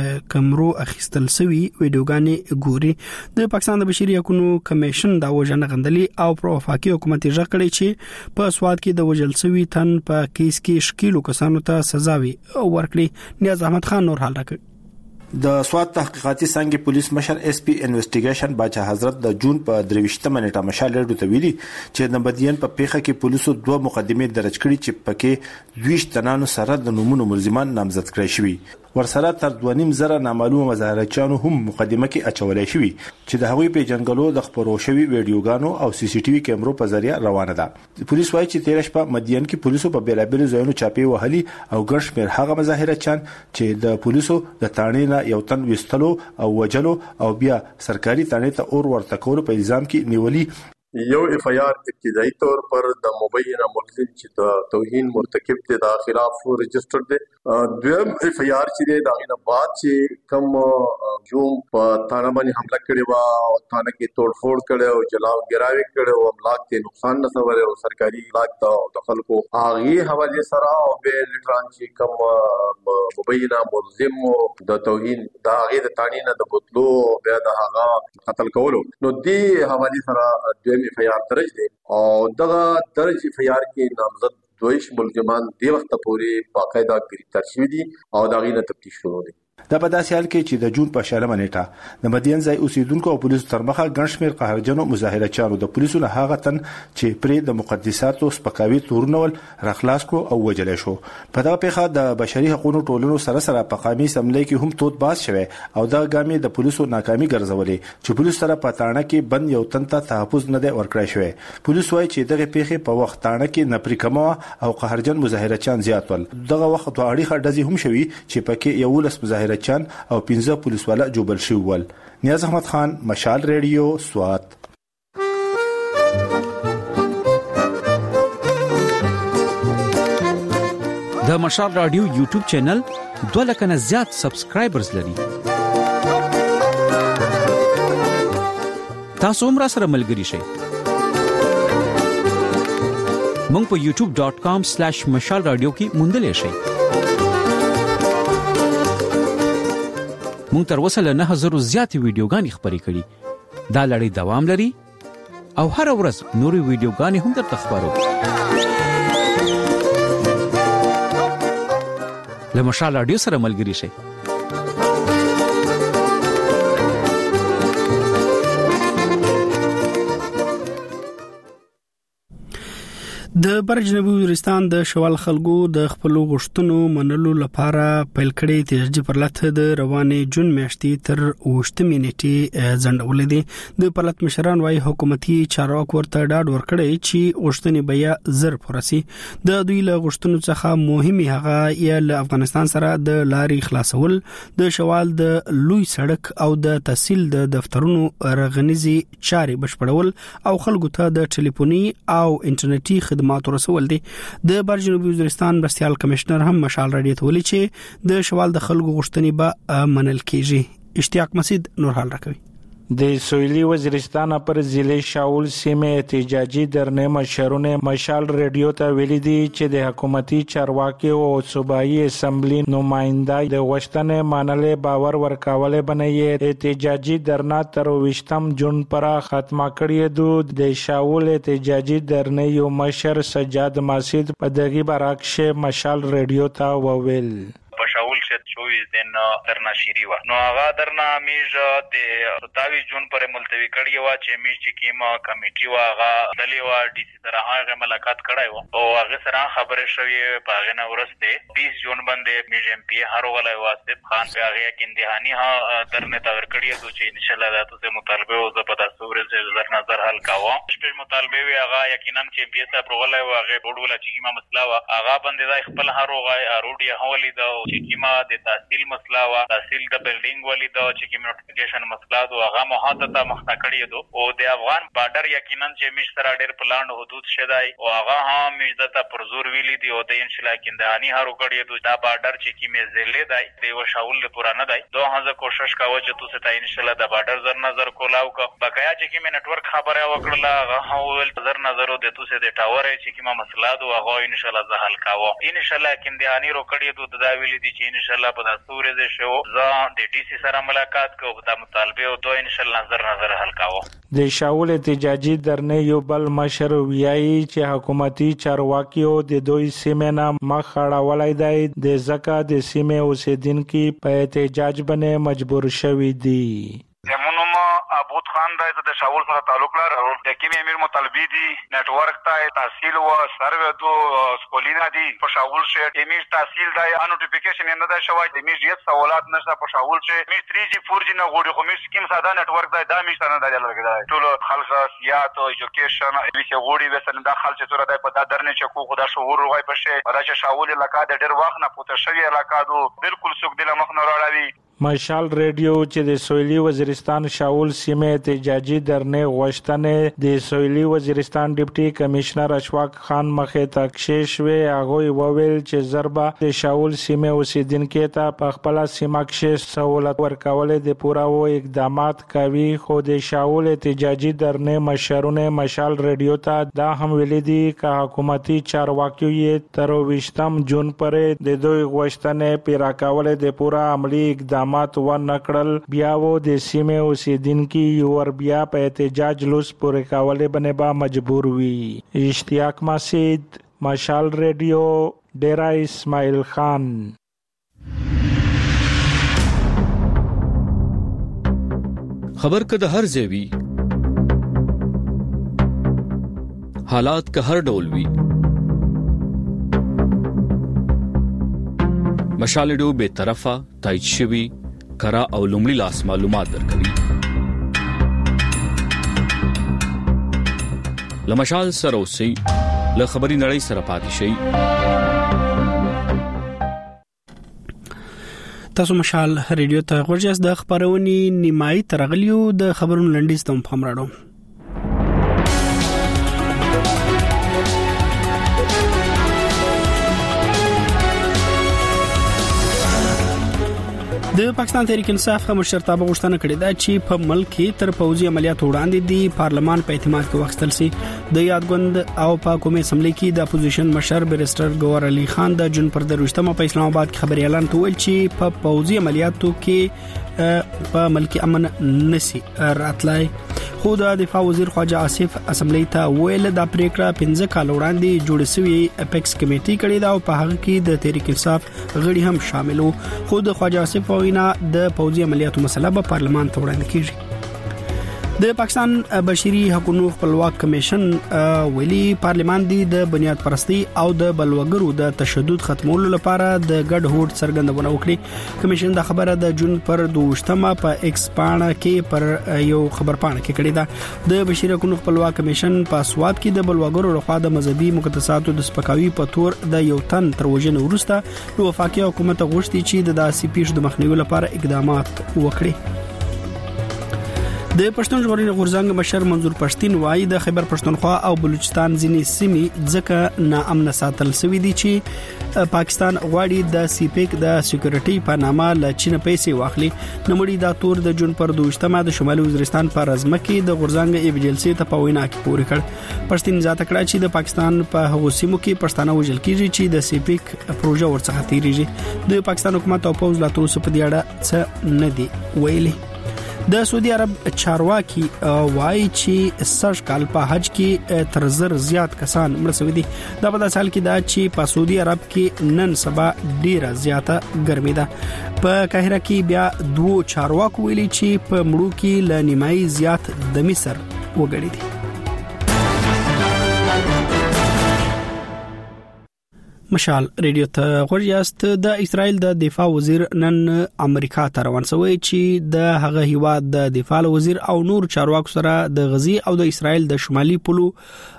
کمرو اخیستل سوی ویډیوګانې ګوري. د پاکستان د بشري حقوقو کمیشن دا وژنه غندلي او پر وفاقي حکومت یې ځکړي چې په سواد کې د وژل سوي تن په کیس کې شکیلو کسانو ته سزاوي ورکړي. نیاز احمد خان نور حال راکړي. د سواد تحقیقاتي څنګه پولیس مشر اس پی انویسټیګیشن باچا حضرت د جون په 23 نیټه مشال ریډیو ته ویلي چې د بدین په پیخه کې پولیسو 2 مقدمې درج کړي چې پکې 20 تنانو سره د نومونو ملزمان نامزد کړي شوی. ورسره تر 2.5 نامعلومه مظاهرچیانو هم مقدمه کې اچولای شوی چې د هغوی په جنگلو د خبرو شوی ویډیوګانو او سی سی ټي وي کیمرو په ذریعہ روانه ده. پولیس وايي چې 13 شپه مدین کې پولیسو په بیلابل ځایونو چاپی وهلي او ګرشمیر هغه مظاهرچیان چې د پولیسو د تانې نه یو تن وستلو او وجلو او بیا سرکاري تانې ته اور ورته کول په الزام کې نیولي. یو اف آی آر ابتدائی طور پر د مبینه ملزم چې د توهین مرتکب دي د خلاف رجسٹر دي. دویم اف آی آر چې د غینه بعد چې کوم جوم په تانه باندې حمله کړې و او تانه کې توڑفوڑ کړي او جلاو ګراوي کړي او املاک ته نقصان رسول او سرکاري املاک ته د خلکو هغه حواله سره او به لټران چې کوم مبینه ملزم د توهین د هغه د تانی نه د بوتلو بیا د هغه قتل کولو نو دی حواله سره دویم اف آی آر درج دي او دغه درج اف آی آر کې نامزد 22 ملزمان دی وخت پورې باقاعده گرفتار شوي دي او دا غینه تفتیش شروع دي. دا په داسې حال کې چې د جون په 14 نیټه د مدین ځای اوسیدونکو او پولیسو تر مخه ګڼشمیر قهرجنو مظاهرچیانو د پولیسو له هغه تن چې پرې د مقدساتو سپکاوي تورنول راخلاص کو او وجل شو. په دغه پیښه د بشري حقوقو ټولنو سره سره په قومي سملې کې هم توت باز شوه او دا ګامې د پولیسو ناکامي ګرځولې چې پولیسو سره په تاڼه کې بند یو تن ته تحفظ نه دی ورکړی شوی. پولیس وايي چې دغه پیښه په وخت تاڼه کې نپریکمه او قهرجن مظاهرچیان زیات ول. دغه وخت دوه اړیخه ډزې هم شوي چې پکې یو لس مظاهرچیان او 15 پولیس والا جوبل شوی ول. نیاز احمد خان، مشال ریډیو، سوات. د د مشال رادیو یوټیوب چینل 2 لک نه زیات سبسکرایبرز لري. تاسو هم راسره ملګري شئ. مونږ په youtube.com/مشال رادیو کې موندلې شئ. مونږ تر اوسه له 9000 زیات ویډیوګانې خپرې کړې. دا لړۍ دوام لري او هر ورځ نورې ویډیوګانې هم درته خبرو. له مشال رادیو سره ملګري شئ. د برجنوبي وزیرستان د شوال خلکو د خپل غوښتنو منلو لپاره پیل کړي تجربه پرلط د روانې جون میاشتې تر 8 نیټې ځنډولې دي. د پرلط مشران وايي حکومتي چارواکو ورته ډاډ ورکړي چې غوښتنې بیا زر پورسي. د دوی له غوښتنو څخه مهمه هغه یا له افغانستان سره د لارې خلاصول، د شوال د لوی سړک او د تحصیل د دفترونو رغنیزي چارې بشپړول او خلکو ته د ټلیفوني او انټرنیټي خدمات ورسول دي. د برجنوبي وزیرستان مرستيال کمشنر هم مشال رادیو ته ویلي چې د شوال د خلکو غوښتنې به منل کیږي. اشتیاق مسعود نور حال راکوي. د سویلي وزیرستان پر ضلع شاول سیمه احتجاجي درنه مشرونه مشال رادیو ته ویلي دي چې د حکومتي چارواکي او صوبایي اسمبلی نمائنده د غوښتنې منلې باور ورکول بنئ. احتجاجي درنه تر 20 جون پر ختمه کړي. د شاول احتجاجي درنه یو مشر سجاد مسعود په دغه برعکس مشال رادیو ته وویل شاول شد 24 دن درنا شيري و نو هغه درنا میج د 27 جون پر ملتوي کړی و چې میج چې کیما کمیټي و هغه دلی و ډي سي سره هغه ملاقات کړای و او هغه سره خبرې شوې په هغه نه ورسته 20 جون باندې میج ام پی هر ولای واسف خان په هغه کې اندهاني ها درنه تور کړی چې ان شاء الله تاسو مطالبه او زه په تاسو ورته در نظر حل کاوه. شپږ مطالبه وی هغه یقینا چې ام پی صاحب ولای و هغه بوډوله چې کیما مسله و هغه باندې خپل هر وغه اروډي حوالی دا کیما د تحصیل مسله وا تحصیل د بلډینګ ولې د چې کیما نوټیفیکیشن مسله دو هغه محادثه مخته کړی دو او د افغان بارډر یقینا چې مشترا ډېر پلان حدود شدای او هغه هم مجدته پر زور ویلي دی او د ان شاء الله کیندهانی هارو کړی دو دا بارډر چې کیمه زلې دی د وشاول پورانه دی دوه هغه کوشش کاوه چې تاسو ته ان شاء الله د بارډر زر نظر کولاو کا بقایا چې کیمه نتورک خبره وکړه هغه ول زر نظر د تاسو د ټاور چې کیما مسله دو هغه ان شاء الله زه حل کاوه. ان شاء الله کیندهانی رو کړی دو دا ویلي دی چې ان شاء الله په دستور دې شو زه د ډي سي سره ملاقات کوم د مطالبه او دوه ان شاء الله نظر حل کاوه. د شاول احتجاجي درنه یو بل مشر ویایي چې حکومتي چارواکي او د دوی سیمه نه مخ اړولای دی د زکه د سیمه اوسیدونکو په احتجاج باندې مجبور شوی دي. زمونږ ابوت خان د شاول سره تعلق لري د کیمیا امیر مطالبه دي نتورک ته تحصیل او سروې دو سکولینا دي په شاول شهر امیر تحصیل د نوټیفیکیشن نه ده شوی د امیر یت سوالات نشه په شاول شهر امیر 3G 4G نه غوړي خو امیر سکیم ساده نتورک د امیر نه ده لګیدای ټول خلک سیاحت او ایجوکیشن ویسه غوړي وسنه د خلک سره د په درنه چکو خدا شعور روغای پشه دا چې شاول علاقہ د ډیر وخت نه پوتې شوی علاقہ دو بالکل سوق د مخ نه راړوي. مشال رادیو چې د سویلي وزیرستان شاول سیمه احتجاجي درنه غوښتنه د سویلي وزیرستان ډیپټي کمشنر اشفاق خان مخه تکشیش وی هغه وویل چې ضربه د شاول سیمه اوسیدونکو ته په خپل سیمه کې سہولت ورکول د پورا و اقدامات کوي. خو د شاول احتجاجي درنه مشرونه مشال رادیو ته دا هم ویل دي چې حکومتي چارواکي یې تر 20 جون پرې د دوی غوښتنه پیرا کول د پورا عملی اقدام مات و نکړل بیا و د سیمه اوسیدونکو ور بیا په احتجاج لوس پورې کاوله باندې با مجبور وي. اشتیاق مسعود مشال رادیو ډیرا اسماعیل خان. خبر کده هر ځای حالات که هر ډول وي مشال رادیو به طرفه تایید شوی کرا او لومړی لاس معلومات درکوي. لمشال سره اوسئ له خبري نړۍ سره پاتې شئ. تاسو مشال رادیو ته ورجاست د خبرونې نیمای ترغلیو د خبرونو لنډیز ته هم راړو. پاکستان تحریک انصاف مشرتابه غوښتنه کړې ده چې په ملک کې تر پوځي عملیاتو وړاندې د پارلمان په اعتماد کې وختل سي. د یادګوند او په قومي اسمبلی کې د اپوزیشن مشر بیرسټر ګوهر علي خان د جون پر 28 په اسلام آباد کې خبري اعلان کول چې په پوځي عملیاتو کې په ملکی امن نسی راتلای. خو د دفاع وزیر خواجه آصف اسمبلی ته ویل د پریکړه 15 کال وړاندې جوړ شوی اپیکس کمیټي کړي دا او په هغه کې د تحریک انصاف غړي هم شامل وو. خو د خواجه آصف وینا د پوځي عملیاتو مسله په پارلمان ته وړاندې کیږي. د پاکستان بشري حقوقو خپلواک کمیشن ویلي پارلمان د بنیاد پرستی او د بلوګرو د تشدد ختمولو لپاره د ګډ هوډ څرګندونه وکړي. کمیشن دا خبره د جون پر 22 په ایکس پاڼه کې پر یو خبر پاڼه کې کړې ده. د بشري حقوقو خپلواک کمیشن په سواد کې د بلوګرو لخوا د مذهبي مقدساتو د سپکاوي په تور د یو تن تر وژنې وروسته د وفاقي حکومت غوښتي چې د داسې پیښو د مخنیوي لپاره اقدامات وکړي. د پښتون ژغورنې غورځنګ مشر منظور پښتين وایي د خیبر پښتونخوا او بلوچستان ځینې سیمې ځکه ناامن ساتل شوې دي چې پاکستان غواړي د سیپیک د سکیورټي په نامه له چین پیسې واخلي. نمړي دا تور د جون پر 22 د شمالي وزیرستان په رزمه کې د غورځنګ ایویجلسي ته په وینا کې پوری کړ. پښتين ځات کړه چې د پاکستان په هغو سیمو کې پښتانه وژل کیږي چې د سیپیک پروژه ورڅخه تیریږي. د پاکستان حکومت او پوز لا تر اوسه په دې اړه څه نه دی ویلي. د سعودي عرب چارواکي وایي چې سږ کال په حج کې تر زر زیات کسان مړ شوي دي. دا په داسې حال کې دا چې په سعودي عرب کې نن سبا ډیره زیاته ګرمي ده. په قاهره کې بیا دوه چارواکو ویلي چې په مړو کې ل نیمایي زیات د مصر وګړي دي. مشال ریډیو ته غوړیاست. د اسرائیل د دفاع وزیر نن امریکا ته روان شوی چې د هغه هیواد د دفاع وزیر او نور چارواکو سره د غزي او د اسرائیل د شمالي پولو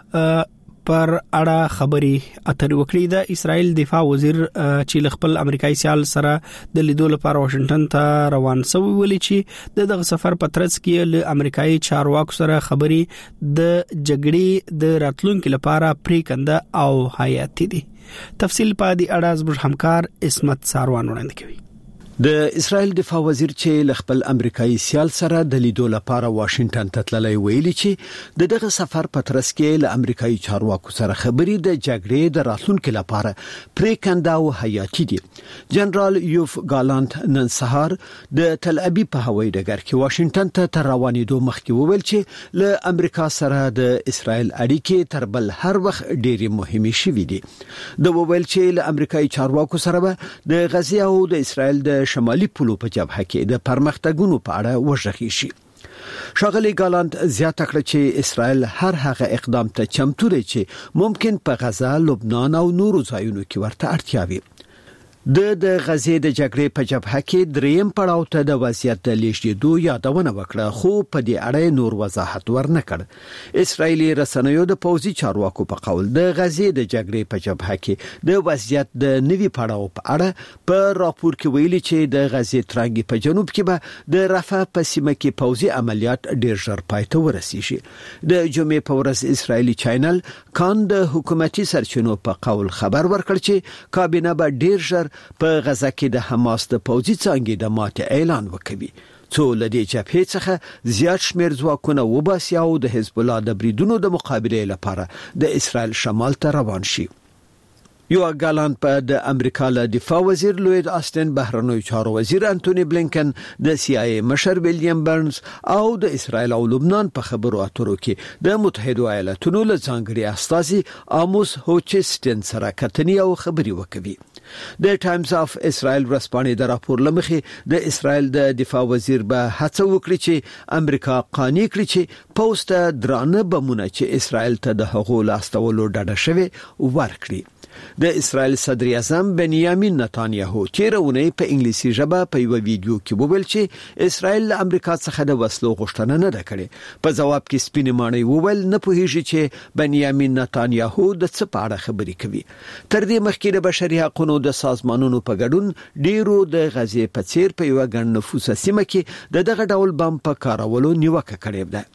پر اړه خبري اترې وکړي. د اسرائیل دفاع وزیر چې خپل امریکایي سیال سره د لیدو لپاره واشنگټن ته روان شوی ویلي چې دغه سفر په ترڅ کې له امریکایي چارواکو سره خبري د جګړې د راتلونکو لپاره پریکنده او حیاتي دي. تفصیل په دې اړه زموږ همکار اسمت ساروان وړاندې کوي. د اسرائیل دفاع وزیر چې خپل امریکایي سیال سره د لیدو لپاره واشنگټن ته تللی ویلي چې دغه سفر په ترڅ کې له امریکایي چارواکو سره خبري د جګړې د راتلونکو لپاره پریکنده او حیاتي دي. جنرال یوف ګالانت نن سهار د تل ابیب په هوایي ډګر کې واشنگټن ته روانېدو مخکې وویل چې له امریکا سره د اسرائیل اړیکې تر بل هر وخت ډېری مهمه شوې دي. د وویل چې له امریکایي چارواکو سره د غزي او د اسرائیل د شمالي پولو په جبهه کې د پرمختګونو په اړه وژغي شي. شاغلي ګالانت زیاته کړه چې اسرائیل هر هغه اقدام ته چمتو دی چې ممکن په غزا، لبنان او نورو ځایونو کې ورته اړتیا وي. د غزې د جګړې په جبهه کې دریم پړاو ته د وضعیت د لیږدېدو یادونه وکړه، خو په دې اړه نور وضاحت ورنکړ. اسرایلی رسنیو د پوځي چارواکو په قول د غزې د جګړې په جبهه کې د وضعیت د نوي پړاو په اړه په راپور کې ویلي چې د غزې ترانګي په جنوب کې به د رفح په سیمه کې پوځي عملیات ډېر ژر پای ته ورسیږي. د جمعې په ورځ اسرایلی چینل کان د حکومتي سرچینو په قول خبر ورکړ چې کابینه به ډېر ژر په غزا کې د حماس د پوځي څانګې د ماتې اعلان وکړي. څو لدی جبهې څخه زیات شمیر ځواکونه وباسي او د حزب الله د بریدونو د مقابله لپاره د اسرائیل شمال ته روان شي. یو ګالانت په د امریکا له دفاع وزیر لوید آستن، بهرنیو چارو وزیر انټونی بلینکن، د سی آی ای مشر ویلیام برنز او د اسرائیل او لبنان په خبرو اترو کې د متحده ایالاتونو له ځانګړي استازي آموس هوچستن سره کتنی او خبري وکوي. د ټایمز اف اسرائیل ورسپانې د راپور لمخې د اسرائیل د دفاع وزیر به هڅه وکړي چې امریکا قانع کړي چې پوسټ درانه بمونه چې اسرائیل ته د هغو لاستولو ډډه شوی ورکړي. د اسرائیل صدر اعظم بنیامین نتانیاهو چیرونه په انګلیسي ژبه په یو ویډیو کې وویل چې اسرائیل له امریکا څخه د وسلو غوښتنه نه ده کړې. په جواب کې سپینې ماڼۍ وویل نه پوهیږي چې بنیامین نتانیاهو د څه په اړه خبرې کوي. تر دې مخکې د بشري حقوقو د سازمانونو په ګډون ډیرو د غزې په څیر په یو ګڼ نفوسه سیمه کې دغه ډول بم په کارولو نیوکه کړې ده.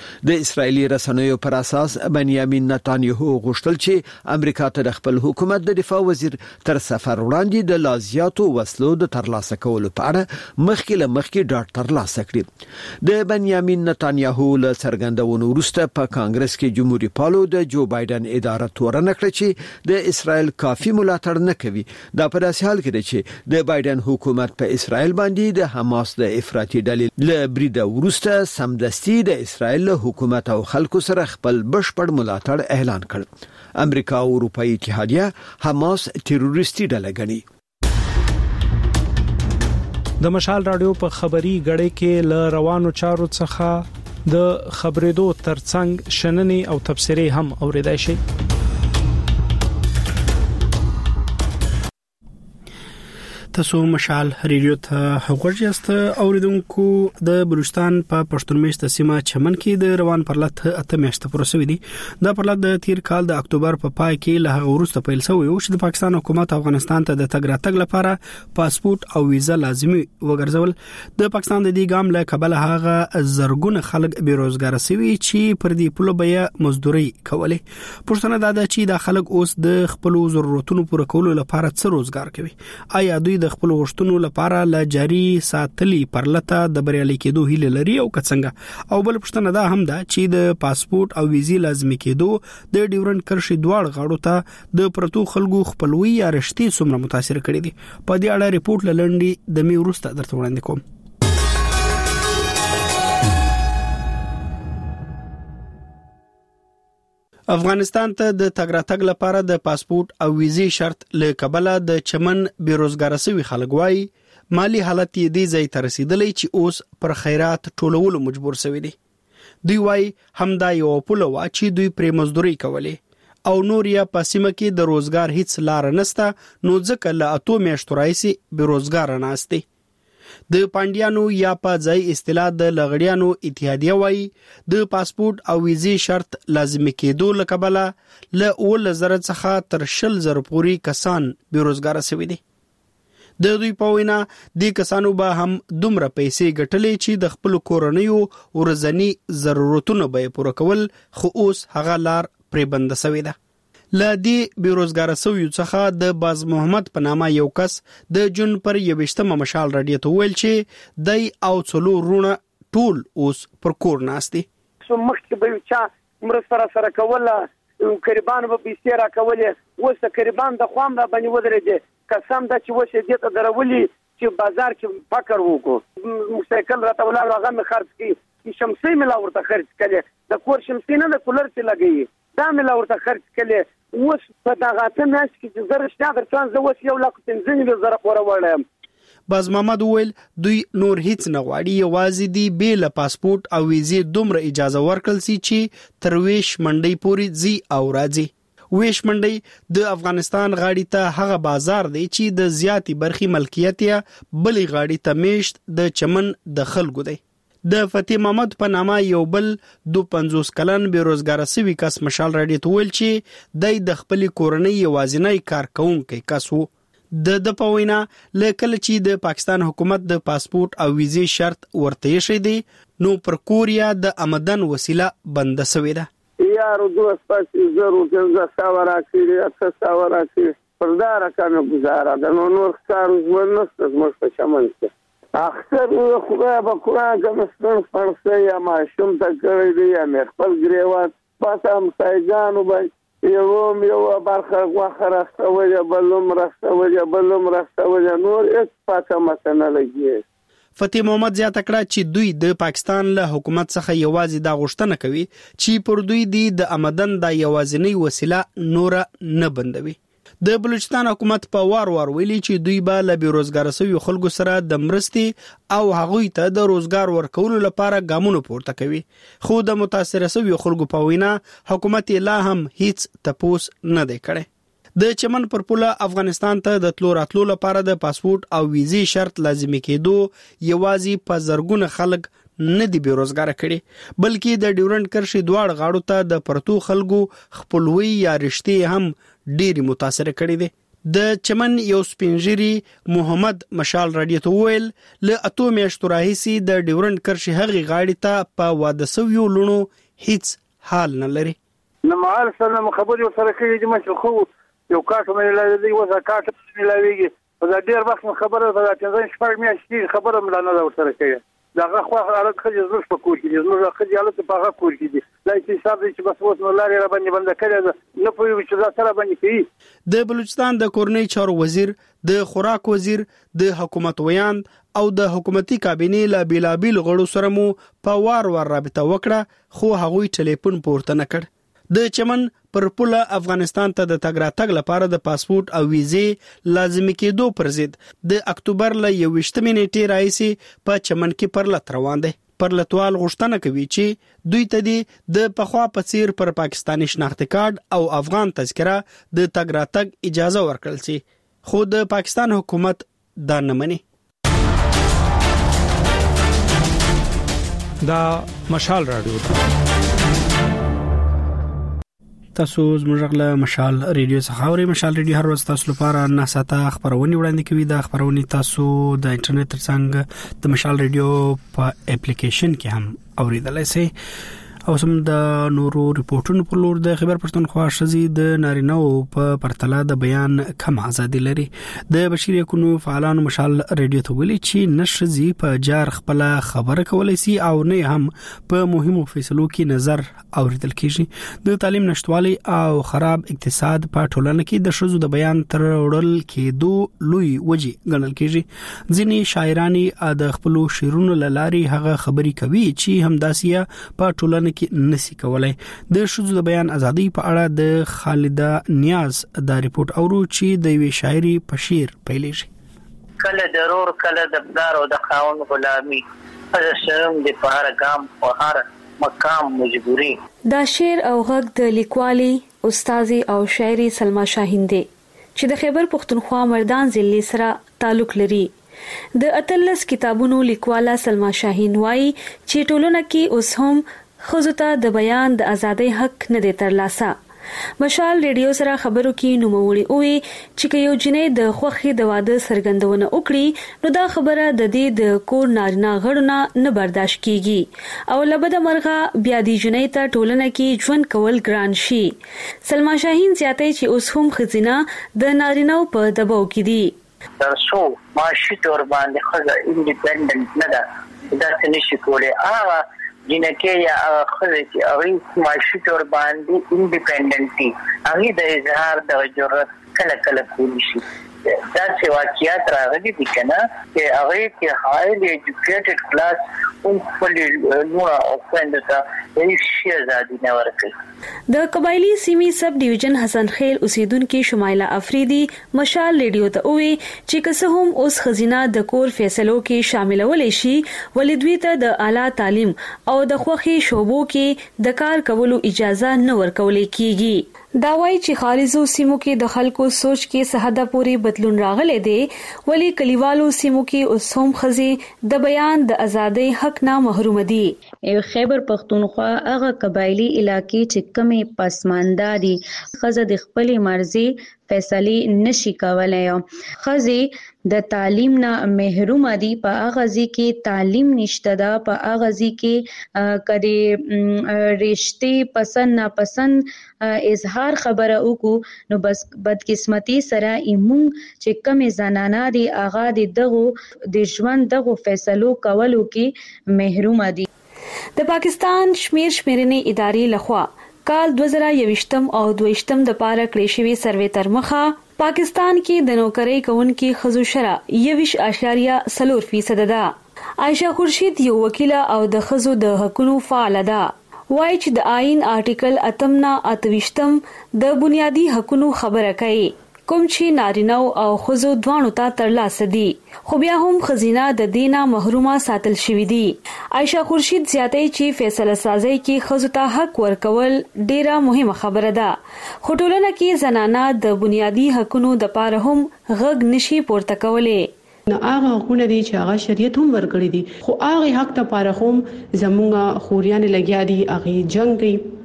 د اسرایلی رسنیو پر اساس بنیامین نتانیاهو غوښتل چې امریکا ته د خپل حکومت د دفاع وزیر تر سفر وړاندې د لازیاتو وسلو د ترلاسه کولو په اړه مخکې ډاډ ترلاسه کړي. د بنیامین نتانیاهو له څرګندونو وروسته په کانګرس کې جمهوریت پالو د جو بایدن اداره تورن کړ چې د اسرایل کافي ملاتړ نه کوي. دا په داسې حال کې دی چې د بایدن حکومت په اسرایل باندې د حماس د افراطي ډلې له بریده وروسته سمدستي د اسرایل حکومت او خلکو سره خپل بشپړ ملاتړ اعلان کړ. امریکا او اروپאי اتحادیه حماس تروریستي ډله ګڼي. د مشال رادیو په خبري غړې کې ل روانو چارو څخه د خبرېدو ترڅنګ شننې او تبصرې هم اوریدای شي. تاسو مشال ریډیو ته غوږیاست. اوریدونکو د بلوچستان په پښتون میشته سیمه چمن کې د روان پرلط اته میاشتې پروسه دي. دا پرلط د تیر کال د اکتوبر په پای کې له وروسته پیل شوی او چې د پاکستان حکومت افغانستان ته د تګ راتګ لپاره پاسپورت او ویزه لازمي وګرځول. د پاکستان د دې ګام له کبل هغه زرګونه خلک بیروزګار شوي چې پر دې پلو بیا مزدوري کوي. پښتنه دا ده چې د خلک اوس د خپل ضرورتونو پوره کولو لپاره څه روزګار کوي. آیا دوی د خپل غوښتنو لپاره ل جاری ساتلي پرلطه د بریالي کېدو هیله لري او کڅنګه؟ او بل پښتنه دا هم ده چې د پاسپورت او ویزې لازمي کېدو د ډیورنډ کرښې دواړو غاړو ته د پرتو خلکو خپلوي یا رشتي څومره متاثر کړي دي. په دې اړه ریپورت لنډي د می ورسته درته وړاندې کوم. افغانستان ته د تګ راتګ لپاره د پاسپورت او ویزې شرط له کبله د چمن بیروزګار شوی خلک وای مالی حالت یې دی ځای ته رسیدلی چې اوس پر خیرات ټولولو مجبور شوی دي. دوی وای همدا یو پوله وا چې دوی پرې مزدوري کولې او نور یا پاسیمه کې د روزګار هیڅ لار نشته، نو ځکه له اتو میاشتو راځي بیروزګار ناشته. د پاندیانو یا په ځای اصطلاح د لغړیانو اتحادیه وای د پاسپورت او ویزې شرط لازمي کېدو لکبله له 1000 څخه تر 20000 پورې کسان بیروزګار شوي دي. د دوی په وینا د کسانو به هم دومره پیسې ګټلې چې د خپل کورنیو ورځنی ضرورتونو به پوره کول، خو اوس هغه لار پرې بند شوې ده. ل دې بیروزګار شویو څخه د باز محمد په نامه یو کس د جون پر 21 مشال رادیو ته ویل چې دای او څلو رونه ټول اوس پر کور ناشتي. سو مخکې به چا مرسته سره کوله، قربان به پیسې را کولې، اوس قربان د خوام را باندې ودرېږي. قسم ده چې اوس دې ته درولي چې بازار کې فکر وکړو. موټرسایکل راته ولاړ هغه مې خرڅ کړي، شمسي مې لا ورته خرڅ کړي، د کور شمسي نه د کولر څخه لګي دا مې لا ورته خرڅ کړي. اوس په دغه ته ناس کې چې زره شته درڅان زه اوس 1,15,000 پورې وړم. باز محمد ویل دوی نور هیڅ نه غواړي، یوازې دی بیل پاسپورت او ویزې دومره اجازه ورکړل سي چې تر ویش منډي پورې زی او راځي. ویش منډي د افغانستان غاړي ته هغه بازار دی چې د زیاتی برخي ملکیت یا بلی غاړي ته میشت د چمن د خلکو دی. د فتح محمد په نامه یو بل 52 کلن بیروزګار شوی کس مشال راډیو ته ویل چې د خپل کورنۍ یوازینی کارکونکي کس وو. د په وینا لکه چې د پاکستان حکومت د پاسپورت او ویزې شرط ورته شي دی، نو پر کوریا د آمدن وسیله بند شوې ده. یارو دوه سپاسي زرو څنګه ساوره کړی، اته ساوره کړی، پردار کنه گزاره ده. نو نور کار ژوند نشته زموږ په چمن کې. اکثر خدای به قرآن که مستن فرسه یا ماشوم تا کړی دی یا مې خپل ګریوان پاته همسایګانو به یو برخه غوښه راستولی، بلوم راستولی، نور هېڅ پاته ماته نه لګي. فتح محمد زیاته کړه چې دوی د پاکستان له حکومت څخه یوازې دا غوښتنه کوي چې پر دوی د آمدن د یوازینی وسیله نور نه بندوي. د بلوچستان حکومت په وار ویلي چې دوی به له بیروزګار شویو خلکو سره د مرستې او هغوی ته د روزګار ورکولو لپاره ګامونه پورته کوي، خو د متاثر شویو خلکو په وینا حکومت لا هم هیڅ تپوس نه دی کړی. د چمن پر پوله افغانستان ته د تلو راتلو لپاره د پاسپورت او ویزې شرط لازمي کېدو یوازې په زرګونه خلک نه دی بیروزګار کړي، بلکې د ډیورنډ کرښې دواړو غاړو ته د پرتو خلکو خپلوي یا رشتې هم ډېری متاثر کړي دي. د چمن یو سپینجری محمد مشال رادیو ته ویل له اتو میاشتو راهیسي د ډیورنډ کرښې هغه غاړي ته په واده سویو لونو هیڅ حال نه لري. نو مال سره خبرې سره کوي چې مشه خو یو کاټ مې لري وځه کاټ مې لري دا ډیر وخت خبره ده چې شپږ میاشتې خبره مې نه ورسره کوي دا خو هغه خځې زوش په کور کې زموږ خځې حالت په هغه کور کې دي دا چې حساب چې بس اوس نو لاري را باندې بند کړی نه پوي چې دا سره باندې کوي. د بلوچستان د کورنۍ چارو وزیر د خوراک وزیر د حکومت ویاند او د حکومتي کابینې لا بیلابیل غړو سره مو په وار رابطه وکړه خو هغوی ټلیفون پورته نه کړ. د چمن پر پوله افغانستان ته د تګ راتګ لپاره د پاسپورت او ویزې لازمي کېدو پر ضد د اکتوبر ل 21 نیټې راځي په چمن کې پر لټ روان دي. پر لټوال غوښتنه کوي چې دوی ته د پخوا په څیر پر پاکستاني شناخت کارت او افغان تذکره د تګ راتګ اجازه ورکړل شي خو د پاکستان حکومت دا نه مني. دا مشال رادیو تاسو زموږ له مشال ریډیو څخه اورئ. مشال ریډیو هر ورځ تاسو لپاره نه ساته خبرونه وړاندې کوي. دا خبرونه تاسو د انټرنیټ ترڅنګ د مشال ریډیو په اپلیکیشن کې هم اوریدلای شئ. او سم د نورو ریپورتونو په لور د خبر پښتونخوا شزي د نارینه په پرتله د بیان کم ازادي لري. د بشري حقوقو فعالانو مشال ریډیو ته ویلي چې نشزي په جار خپل خبره کولای شي او نه هم په مهمو فیصلو کې نظر اوریدل کیږي. د تعلیم نشټوالي او خراب اقتصاد په ټولنه کې د شزو د بیان تر وړل کېدو لوی وجه ګڼل کیږي. ځینې شاعرانی د خپل شعرونو لاري هغه خبري کوي چې همداسیا په ټولنه کې نسی کولای. د شذو د بیان ازادي په اړه د خالده نیاز دا ریپورت اورو چې د وی شاعري په شعر پیلېږي. کله ضرور کله د بلار او د خاون غلامي از شرم د پهر ګام او هر مقام مجبوري. دا شعر او غږ د لیکوالي استاذي او شاعري سلما شاهین دی چې د خیبر پښتونخوا مردان ضلع سره تعلق لري. د اتلس کتابونو لیکواله سلما شاهین وایي چې ټولنه کې اوس هم خزوته د بیان د ازادۍ حق نه دی ترلاسه. مشال ریډیو سره خبرو کې نوموړي وي چې یو جنې د خوخي د واده سرګندونه وکړي نو دا خبره د دې د کور نارینه غړو نه برداشت کیږي او لبد مرغه بیا دی جنې ته ټولنه کې ژوند کول ګران شي. سلما شاهین زیاتې چې اوس هم خزینه د نارینه په دباو کې دي. ترڅو معاشي تور باندې خزه انډیپندنت نه ده دا څه نشي کولای. جنکه یا خزه چې هغه معاشي تور باندې انډیپندنت دي هغه د اظهار د جرأت کله کولی شي. دا څه واقعیت راغلي دي کنه چې هغه کې هایلی ایجوکیټډ کلاس اون خپل نو او څنګه ته هیڅ شي ازادي نه ورکړي. د قبایلی سیمې سب ډیویژن حسن خیل اوسیدونکو شمایله افریدي مشال ریډیو ته وی چې که څه هم اوس خزینه د کور فیصلو کې شاملولې شي ولیدوی ته د اعلی تعلیم او د خوخي شوبو کې د کار کولو اجازه نه ورکولې کیږي. دا وایي چې خارجو سیمو کې د خلکو سوچ کې سحده پوری بدلون راغلی دی ولی کلیوالو سیمو کې اوس هم خزي د بیان د ازادۍ حق نه محروم دي. خیبر پښتونخوا هغه قبایلی علاقې چې کمې پسمانده دي خزه د خپل مرزي فیصله نشي کولای. خزي د تعلیم نه محروم دي. په اغازي کې تعلیم نشته ده. په اغازي کې کدي رشتي پسند ناپسند اظهار خبره وکړو نو بس بدقسمتي سره ایمون چې کمې زنانه دي اغا د ژوند دغه فیصلو کولو کې محروم دي. د پاکستان شمیرنې ادارې لخوا کال 2021 او 22 د پاره کړی شوی سروې تر مخه پاکستان کې د نوکری کوونکو خزو شرع 20.4% ده. عائشہ خورشید یو وکیله او د خزو د حقوقو فعال ده. وایي چې د آئین آرټیکل 28 د بنیادی حقوقو خبره کوي کوم چې نارینه او خزو دوانو ته ترلاسه دي خو بیا هم خزینه د دینه محرومه ساتل شوې دي. عائشہ خورشید زیاتې چې فیصله سازي کې خزو ته حق ورکول ډیره مهمه خبره ده خو ټولنه کې زنانه د بنیادی حقوقو د پاره هم غږ نشي پورته کولای. نه هغه حقونه دي چې هغه شریعت هم ورکړي دي خو هغه حق ته پاره هم زمونږه خوريان لګیا دي هغه جنگ کوي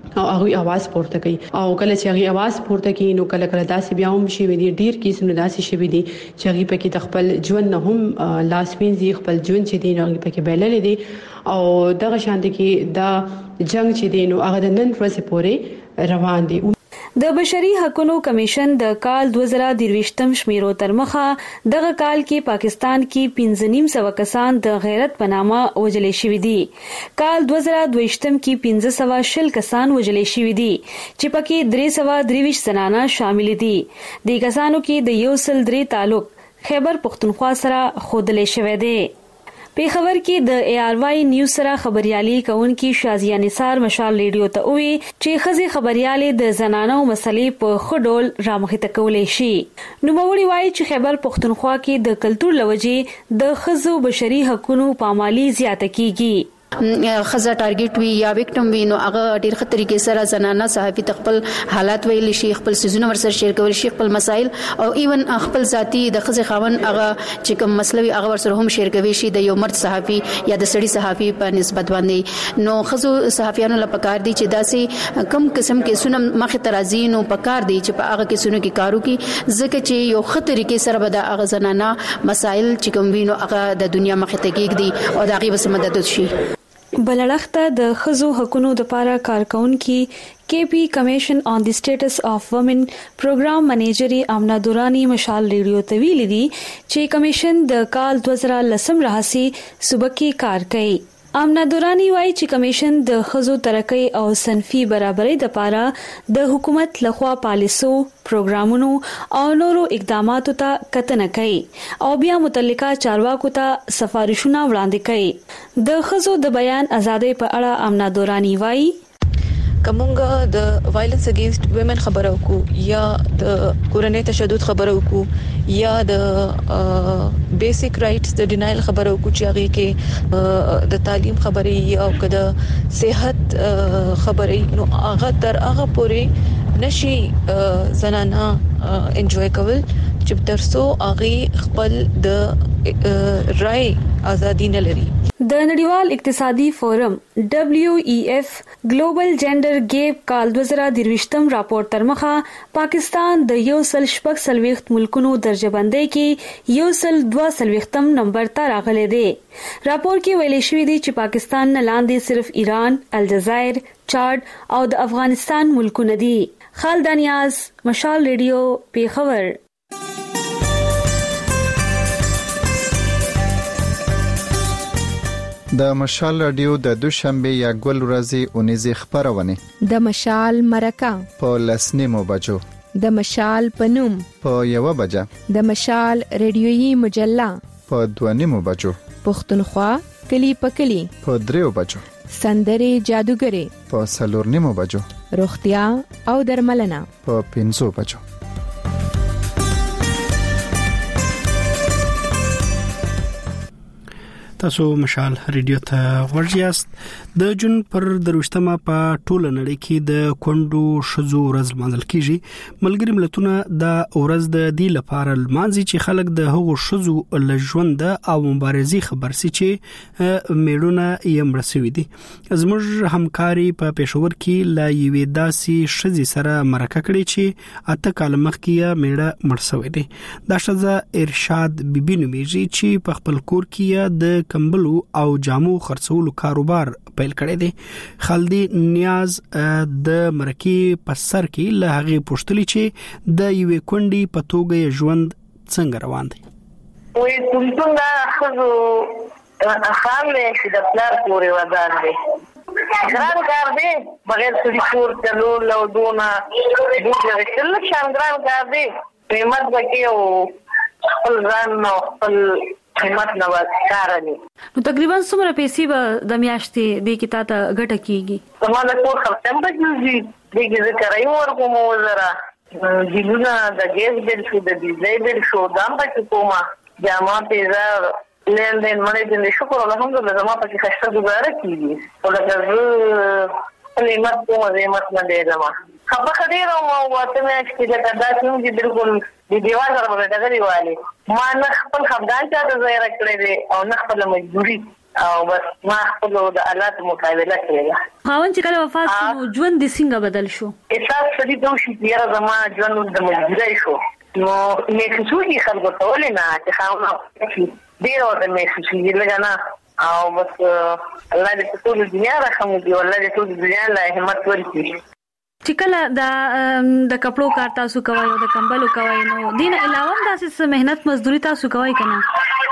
او هغه आवाज پورته کوي او کله چې هغه आवाज پورته کوي نو کله داسې بیا هم شي ودي ډیر کیسونه داسې شي ودي چې هغه پکې د خپل ژوند نه هم لاس وینځي خپل ژوند چې دی نو هغه پکې بیلل دي او دغه شان دي کې دا جنگ چې دی نو هغه د نن ورځې پورې روان دي. د بشري حقوقو کمیشن د کال 2023 شمیرو تر مخه دغه کال کې پاکستان کې 1500 کسان د غیرت په نامه وژلې شوي دي. کال 2022 کې 1500 کسان وژلې شوي دي چې پکې 323 زنانه شامل دي. د کسانو کې د 103 تعلق خیبر پختونخوا سره خودلې شوی دی. په خبر کې د ARY نیوز سره خبريالي کونکي شازیه نثار مشال ریډیو ته وی چې خزي خبريالي د زنانو مسلې په خډول رامخته کولې شي. نو موري وایي چې خیبر پختونخوا کې د کلتور لوجې د خزو بشري حقوقو پامالي زیاته کیږي. خزه ټارګټ وی یا وکټم وی نو هغه ډیر خطر طریقې سره زنانه صحافي خپل حالات ویل شي خپل سيزونه ورسره شیر کول شي خپل مسایل او ایون خپل ذاتی د خزه خاون هغه چې کوم مسلوي هغه ورسره هم شیر کوي شي د یو مرد صحافي یا د سړي صحافي په نسبت باندې. نو خزو صحافیانو لپاره کار دي چې داسې کم قسم کې سونه مخه ترازی نو پکار دي چې په هغه کې سونه کې کارو کې ځکه چې یو خطر طریقې سره به د هغه زنانه مسایل چې کوم وینو هغه د دنیا مخه ته کېږي او د هغه به مدد شي. بلړخته د خزو حقوقو لپاره کارکونکي KP کمیشن آن دی سټیټس اف وومن پروګرام منیجري امنا دورانی مشال ریډیو ته ویلي دي چې کمیشن د کال 2010 راهسي صوبکي کار کوي. امنا دورانی وایي چې کمیشن د خزو ترقی او صنفي برابرۍ لپاره د حکومت لخوا پالیسو پروګرامونو او نورو اقداماتو ته کتنه کوي او بیا متعلقه چارواکو ته سفارښونه وړاندې کوي. د خزو د بیان ازادۍ په اړه امنا دورانی وایي کومګه د وایلنس اگینست ویمن خبرو کو یا د کورنۍ تشدد خبرو کو یا د بیسیک رائټس د ډینایل خبرو کو چې هغه کې د تعلیم خبرې او کده صحت خبرې نو هغه تر هغه پورې نشي زنانه انجوای کول چې ترسو هغه خپل د رائے ازادي نه لري. د نړیوال اقتصادي فورم WEF ګلوبل جندر ګیپ کال 2023 راپور تر مخه پاکستان د 140 ملکونو درجه بندۍ کې 142 نمبر ته راغلی دی. راپور کې ویل شوی دی چې پاکستان نه لاندې صرف ایران، الجزائر، چاد او د افغانستان ملکونه دي. خالد نیاز مشال ریډیو پیښور. د مشال رادیو د دوشنبه یا ګل ورځې اونیزه خبرونه د مشال مرکه په لسنیمو بجو د مشال پنوم په یو بجه د مشال ریډیويي مجله په 2 بجو پښتونخوا کلی په کلی په 3 بجو سندري جادوګري په 4 بجو روغتیا او درملنه په 5 بجو. تاسو مشال ریډیو ته ورجیاست. د جون پر دروشتمه په ټوله نړۍ کې د کندو شزو ورځ منځل کیږي. ملګری ملتونه د ورځ د دی لپاره لمانځي چې خلک د هغو شزو لژوند او مبارزي خبر سي چې میړونه یې مرسوي دي. زموږ همکاري په پېښور کې لا یوې داسي شزي سره مرکه کړې چې اته کال مخکې میړه مرسوي دي. دا شزه ارشاد بیبي نومېږي چې په خپل کور کې د کمبلو او جامو خرڅولو کاروبار پیل کړی دی. خالدی نیاز د مرکی په سر کې له هغه پوښتنې چې د یوې کونډې په توګه ژوند څنګه روان دی. وې کوم دا خزو خامله چې د پلار پورې ودان دي ګران کار دی بغیر سړي کور چلو لو دونه دغه څل شانګران کار دی قیمت بکی او خپل ځان نو خپل قیمت نو کارني. نو تقریبا څومره پیسې به د میاشتې د کی تاته ګټه کیږي؟ زموږ د کور خرڅم بچي دغه ذکر یې ورکوم وزره جیلونه د ګیس بل شو د بجلی بل شو دام پکې کومه جامه پیزا لین دین مړې دې شکر الحمدلله زموږ پکې خسته گزاره کیږي او لکه قیمت کومه قیمت نه دی زموږ خبره خدای راو واته مې چې دا داسې چې بالکل د دیوال سره به دغه دیوالي ما نه خپل خدای ته ځای راکړی دی او نه خپل مجبوري او بس ما خپل د حالات مقابله کړې. خاوند چې کله وفات شو ژوند د څنګه بدل شو؟ احساس سړي دوه شي یاره زما ژوند د مجبورای شو. نو مې خلکو ته ولې نه چې خاوند ډیر اور مې شي لګانا او بس الله دې ټول دنیا راخمو دی الله دې ټول دنیا له همت ورکړي. چې کله د کپړو کار تاسو کوي او د کمبلو کوي نو دین علاوه هم تاسو مهنت مزدوري تاسو کوي کنه؟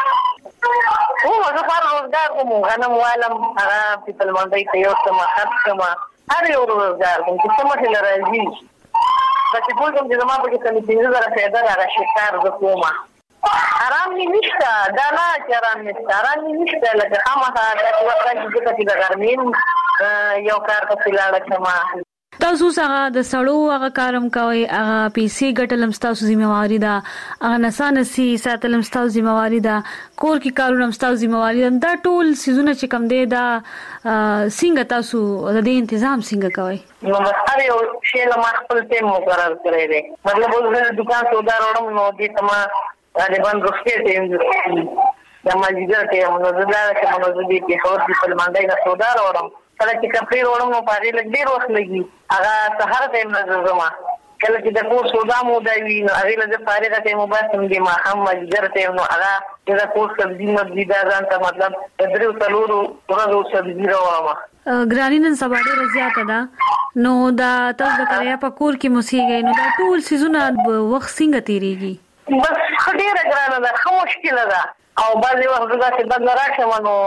او زه کار روزګار کوم غنم والم هغه په تلمنډي ته یو څه مخاط کما هر یو روزګار کوم چې څه مخه لراځي چې په کوم ځای ما په کې کله 3000 پیدا راځي کار وکوم. آرام نشته دا نه چې آرام نشته لکه خامخا د وخت کې د ګرمین یو کار په لاړه کما. تاسو څنګه د سړو هغه کارم کوي هغه پیسې ګټلم تاسو ذمہواری ده هغه نسانسي ساتلم تاسو ذمہواری ده کور کې کارونه تاسو ذمہواری ده دا ټول سيزونه چې کم دي دا څنګه تاسو د دې تنظیم څنګه کوي؟ نو هر یو شی له خپل ټیم مقرر کړی دی. مطلب د دکان سودا وروم نو دې تما د باندې روښته ټیم د ماجیګر ټیم نو زړه چې موږ دې په هور دې په منډای نه سودا وروم کله چې کپړې وروم نو پاره لګ ډیر وخت لګي هغه سحر ټیم نه زما کله چې د کور سودا مو دی نو هغه له پاره د ټیم مباسم دي ما هم ماجیګر ټیم نو هغه د کور سبزی مزي دا ځان ته مطلب درو تلورو ورو سبزی راوړم. ګرانینن سبا ډیره زیاته ده نو دا تاسو د کاریا په کور کې موسیقي نو دا ټول سيزونه وخت څنګه تیریږي؟ بس خډيره ګرانه ده خو مشکله ده او بعضی وخت دا چې بدل راشه نو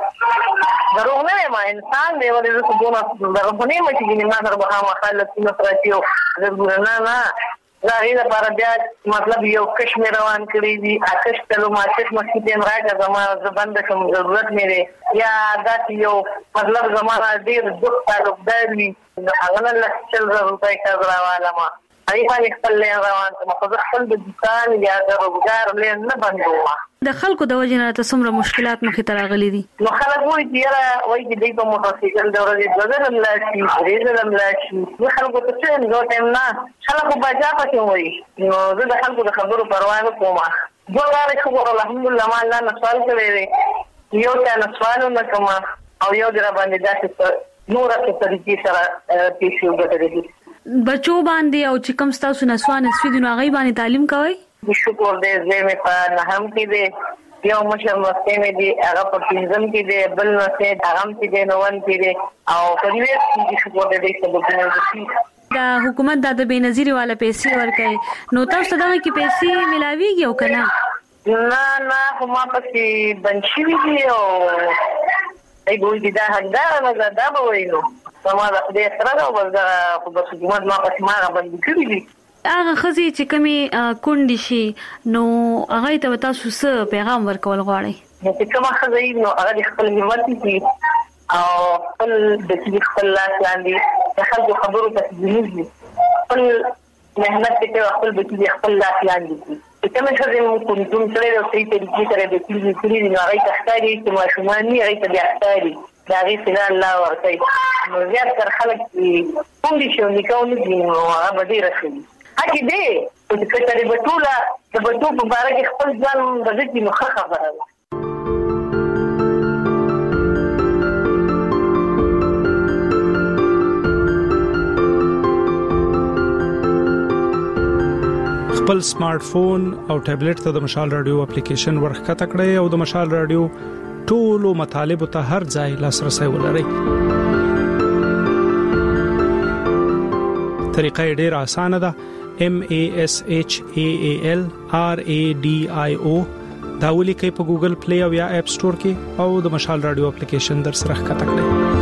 دروغ نه ما انسان دی ولې زه دونه دروغ نه مې چې ما سره به مخالفت نه پراتیو زه نه دا غیر لپاره بیا مطلب یو کشمیر روان کړی دي اکش تلو مارکیټ مخکې دیم راځه زما زبند کوم ضرورت مې یا دا یو مطلب زما ډیر دغه تعلق دی هغه له چل روپۍ کار راواله ما ای باندې خپل روان ته مخه خپل د دکان یا د روزګار لین نه بندوم. د خلکو د وجنه ته څومره مشکلات مخې ته راغلي دي؟ نو خلک وایي چې وایي چې د موټرسایکل د ورځې دوزر ملاشي ریزل ملاشي نو خلکو ته څه نو ټیم نه خلکو بجا پاتې وایي نو زه د خلکو د خبرو پروا نه کوم. دوه خبر الحمدلله ما الله نسوال کړی یو ته نسوال نه کوم او یو در باندې داسې نور څه طریقې سره پیښو غوډه بچو باندې او چې کوم تاسو نسوان سوي نو غي باندې تعلیم کوي؟ شکر دې زه مې په نهم کې دې یو مشر مسته مې دې هغه په پنځم کې دې بل نو سه هغه کې دې نوون کې دې او په دې کې شکر دې سبب دا حکومت د بنظیر والا پیسې ورکړي نو تاسو دغه کې پیسې ملاويږي او کنه؟ نه خو ما پکې بنشي دي او ای ګول دي دا هغه دا به وینو سما د دې سره او بل دا خو د حکومت ما پس ما باندې کړی دي هغه خزي چې کمی کونډي شي نو هغه ته تاسو څه پیغام ورکول غواړئ؟ چې کومه خزي نو هغه خپل همت دي او خپل د دې خپل لاس لاندې د خلکو خبرو ته ځینې خپل مهنت ته خپل د دې خپل لاس لاندې چې کومه خزي مو کوم څه له څه طریقې سره د دې کړی نو هغه تختاري چې ماشومان نه هغه ته اختیاري دا غي سره الله ورته نو زیات تر خلک کوم دي چې نکاونه دي نو هغه به راشي اګه دې چې کله د بټوله د بټو په باره کې خپل ځان د دې نو خبره خپل سمارټ فون او ټابلیټ ته د مشال رادیو اپلیکیشن ورخته کړئ او د مشال رادیو ټولو مطالب ته هر ځای لاسرسي ولرئ. طریقه ډېر اسانه ده. MASHAAL RADIO دا ولیکئ په ګوګل پلی او یا اپ سٹور کې او د مشال رادیو اپلیکیشن در سره ښکته کړئ.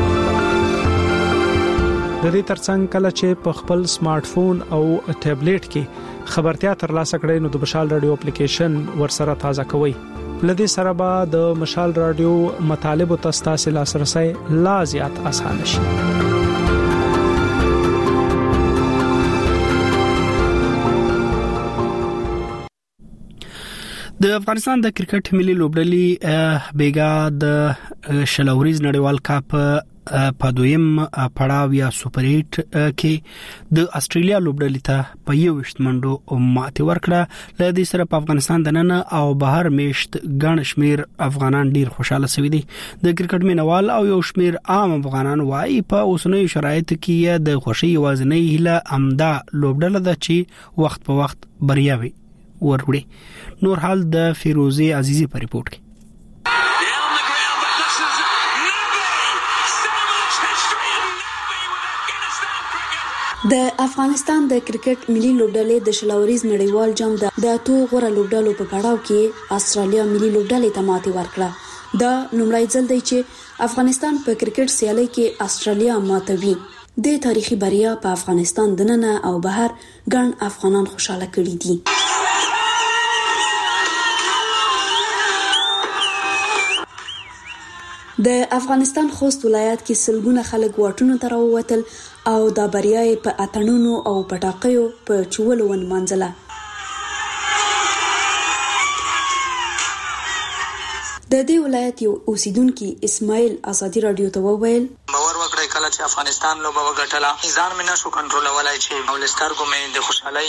د دې ترڅنګ کله چې په خپل سمارټ فون او ټابلیټ کې خبرتیا ترلاسه کړئ نو د مشال رادیو اپلیکیشن ورسره تازه کوئ. لدې سره به د مشال رادیو مطالب او تاسو لاسرسي لا زیات اسانه شي. د افغانستان د کرکټ ملي لوبډلې بیګا د شلوريز نړیوال کپ په دویم پړاو یا سوپر 8 کې د استرالیا لوبډلې ته په 21 منډو ماته ورکړه. له دې سره په افغانستان د نن او بهر میشت ګڼ شمیر افغانان ډیر خوشاله شوي دي. د کرکټ مینوال او یو شمیر عام افغانان وايي په اوسنیو شرایطو کې د خوشي وازنۍ هله امدا لوبډله ده چې وخت په وخت بریاوي وروړي. نور حال د فیروزی عزیزی په ریپورت کې. د افغانستان د کرکټ ملي لوبډلې د شلوريز نړیوال جام د اتو غوړه لوبډلو په پړاو کې استرالیا ملي لوبډلې ته ماتې ورکړه. دا لومړی ځل دی چې افغانستان په کرکټ سیالي کې استرالیا ماتوي. د تاریخي بریا په افغانستان د نن او بهر ګڼ افغانان خوشاله کړي دي. د افغانستان خوست ولایت کې سلګونه خلک واټونو ته راووتل او دا بریا په اتڼونو او پټاقیو په چولو ونمانځله. د دې ولایت یو اوسیدونکو اسماعیل ازادي رادیو ته وویل باور وکړئ کله چې افغانستان لوبه وګټله ځان مې نشو کنټرولولای چې ولسترګو مې د خوشحالۍ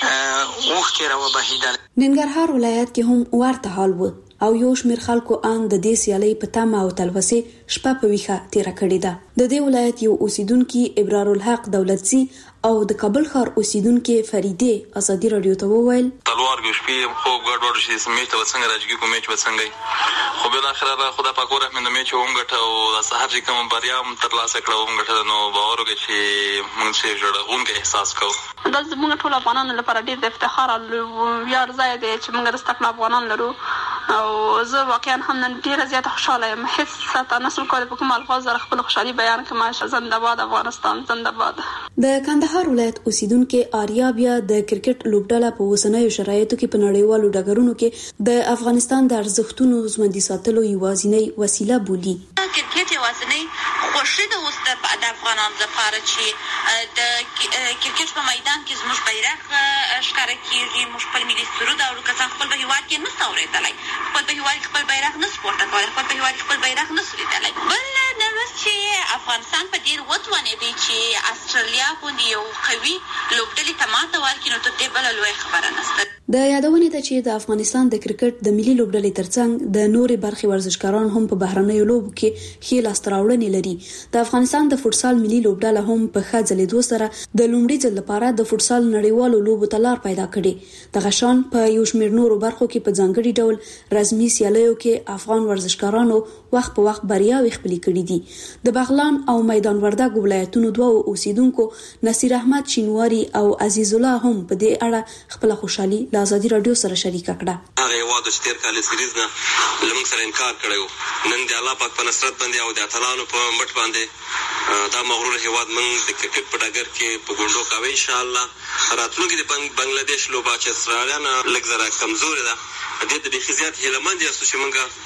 اوښ کې راوبهیدل. ننګرهار ولایت کې هم ورته حال و او یو شمېر خلکو ان د دې سیالي په تمه او تلوسه شپه په ویخه تیر کړی ده. د دې ولایت یو اوسیدونکو ابرار الحق دولتزی او د کابل ښار اوسیدونکو فریده ازادي رادیو ته وویل تلوار ګشپې خو ګډوډ شي سمیت وڅنګ راځي کوم میچ وڅنګ خو بل اخر الله خدا پاک ورحمت د میچ ومګټ او د سحر چې کوم بریا تر لاسه کړو ومګټ نو باور وکړي چې موږ چې جوړونکو احساس کوو. دا زموږ ټول افغانانو لپاره ډیر د افتخار او ویاړ ځای دی چې موږ رستقل افغانان لرو او زه واقعا هم نن ډیره زیاته خوشاله یم. هیڅ ساته نسل کولی په کوم الفاظ سره خپل خوشحالي بیان کړم. زنده باد افغانستان، زنده باد. د کندهار ولایت اوسیدونکو آریا بیا د کرکټ لوبډله په اوسنیو شرایطو کې په نړیوالو ډګرونو کې د افغانستان د ارزښتونو ژوندۍ ساتلو یوازینی وسیله بولي. کرکټ یوازینی خوشي د اوس د افغانانو لپاره چې د کرکټ په میدان کې زموږ بیرغ ښکاره کیږي، موږ خپل ملي سرود او کسان خپل په هیواد کې نه اورېدلی، خپل په هیواد خپل بیرغ نه سپورته کولی، خپل په هیواد خپل بیرغ نه لیدلی. بل نوښت چې افغانستان په ډیر وتوانېدی چې استرالیا غوندې یو قوي لوبډلې ته ماته ورکړي، نو تر دې بله لویه خبره نشته. د یادونې ده چې د افغانستان د کرکټ د ملي لوبډلې ترڅنګ د نورې برخې ورزشکاران هم په بهرنیو لوبو کې ښې لاسته راوړنې لري. د افغانستان د فوټسال ملي لوبډله هم په ښه ځلېدو سره د لومړي ځل لپاره د فوټسال نړیوالو لوبو ته لار پیدا کړې. دغه شان په یو شمېر نورو برخو کې په ځانګړي ډول رسمي سیالیو کې افغان ورزشکارانو وخت په وخت بریاوې خپلې کړې دي. د بغلان او میدان وردګ ولایتونو دوه اوسیدونکو نصیر احمد شینواری او عزیز الله هم په دې اړه خپل خوشحالي آزادي رادیو سره شریک کړه. هغه واده چې تیر کال سیریز نه لمن سره انکار کړو، نن د الله پاک په نصرت باندې او د اتلانو په مټ باندې دا مغرور هیواد من د کرکټ په ډګر کې په ګوندو کوي. ان شاء الله راتلونکي د بنگلاديش لوبه چې استرالیا نه لږ زره کمزوري ده، د دې خزيات هیلمند یاستو چې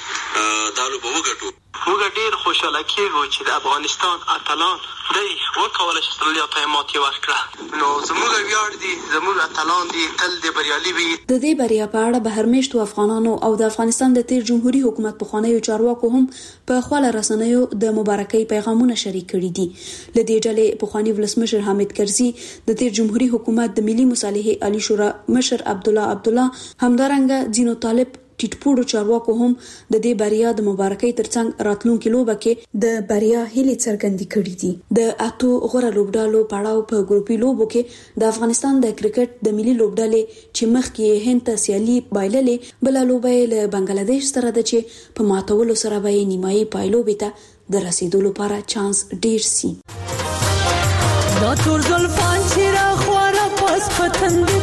موږ دا لوبه وګټو. موږ ډیر خوشاله کیږو چې د افغانستان اتلان دی وکول چې استرالیا ته ماتې ورکړه. نو زموږ ویاړ دي، زموږ اتلان دي تل د بریالي وي. د دې بریا په اړه بهرمېشتو افغانانو او د افغانستان د تیر جمهوریت حکومت پخوانیو چارواکو هم په خپل رسنیو د مبارکۍ پیغامونه شریک کړي دي. لدې ډلې پخوانی ولسمشر حامد کرزي، د تیر جمهوریت حکومت د ملي مصالحې عالی شورا مشر عبدالله همدارنګه ځینو طالب ټیټپوړو چارواکو هم د دې بریا د مبارکۍ ترڅنګ راتلونکي لوبه کې د بریا هیلې څرګندې کړې دي. د اتو غوړه لوبډالو پړاو په ګروپي لوبو کې د افغانستان د کرکټ د ملي لوبډلې چې مخکې هند ته سیالي بایللې، بل لوبه له بنگلاديش سره د چې په ماتولو سره به نیمایي پایلوبې ته د رسیدو لپاره چانس ډیر سي. دا تور زلفان چې را خواره پاس پتند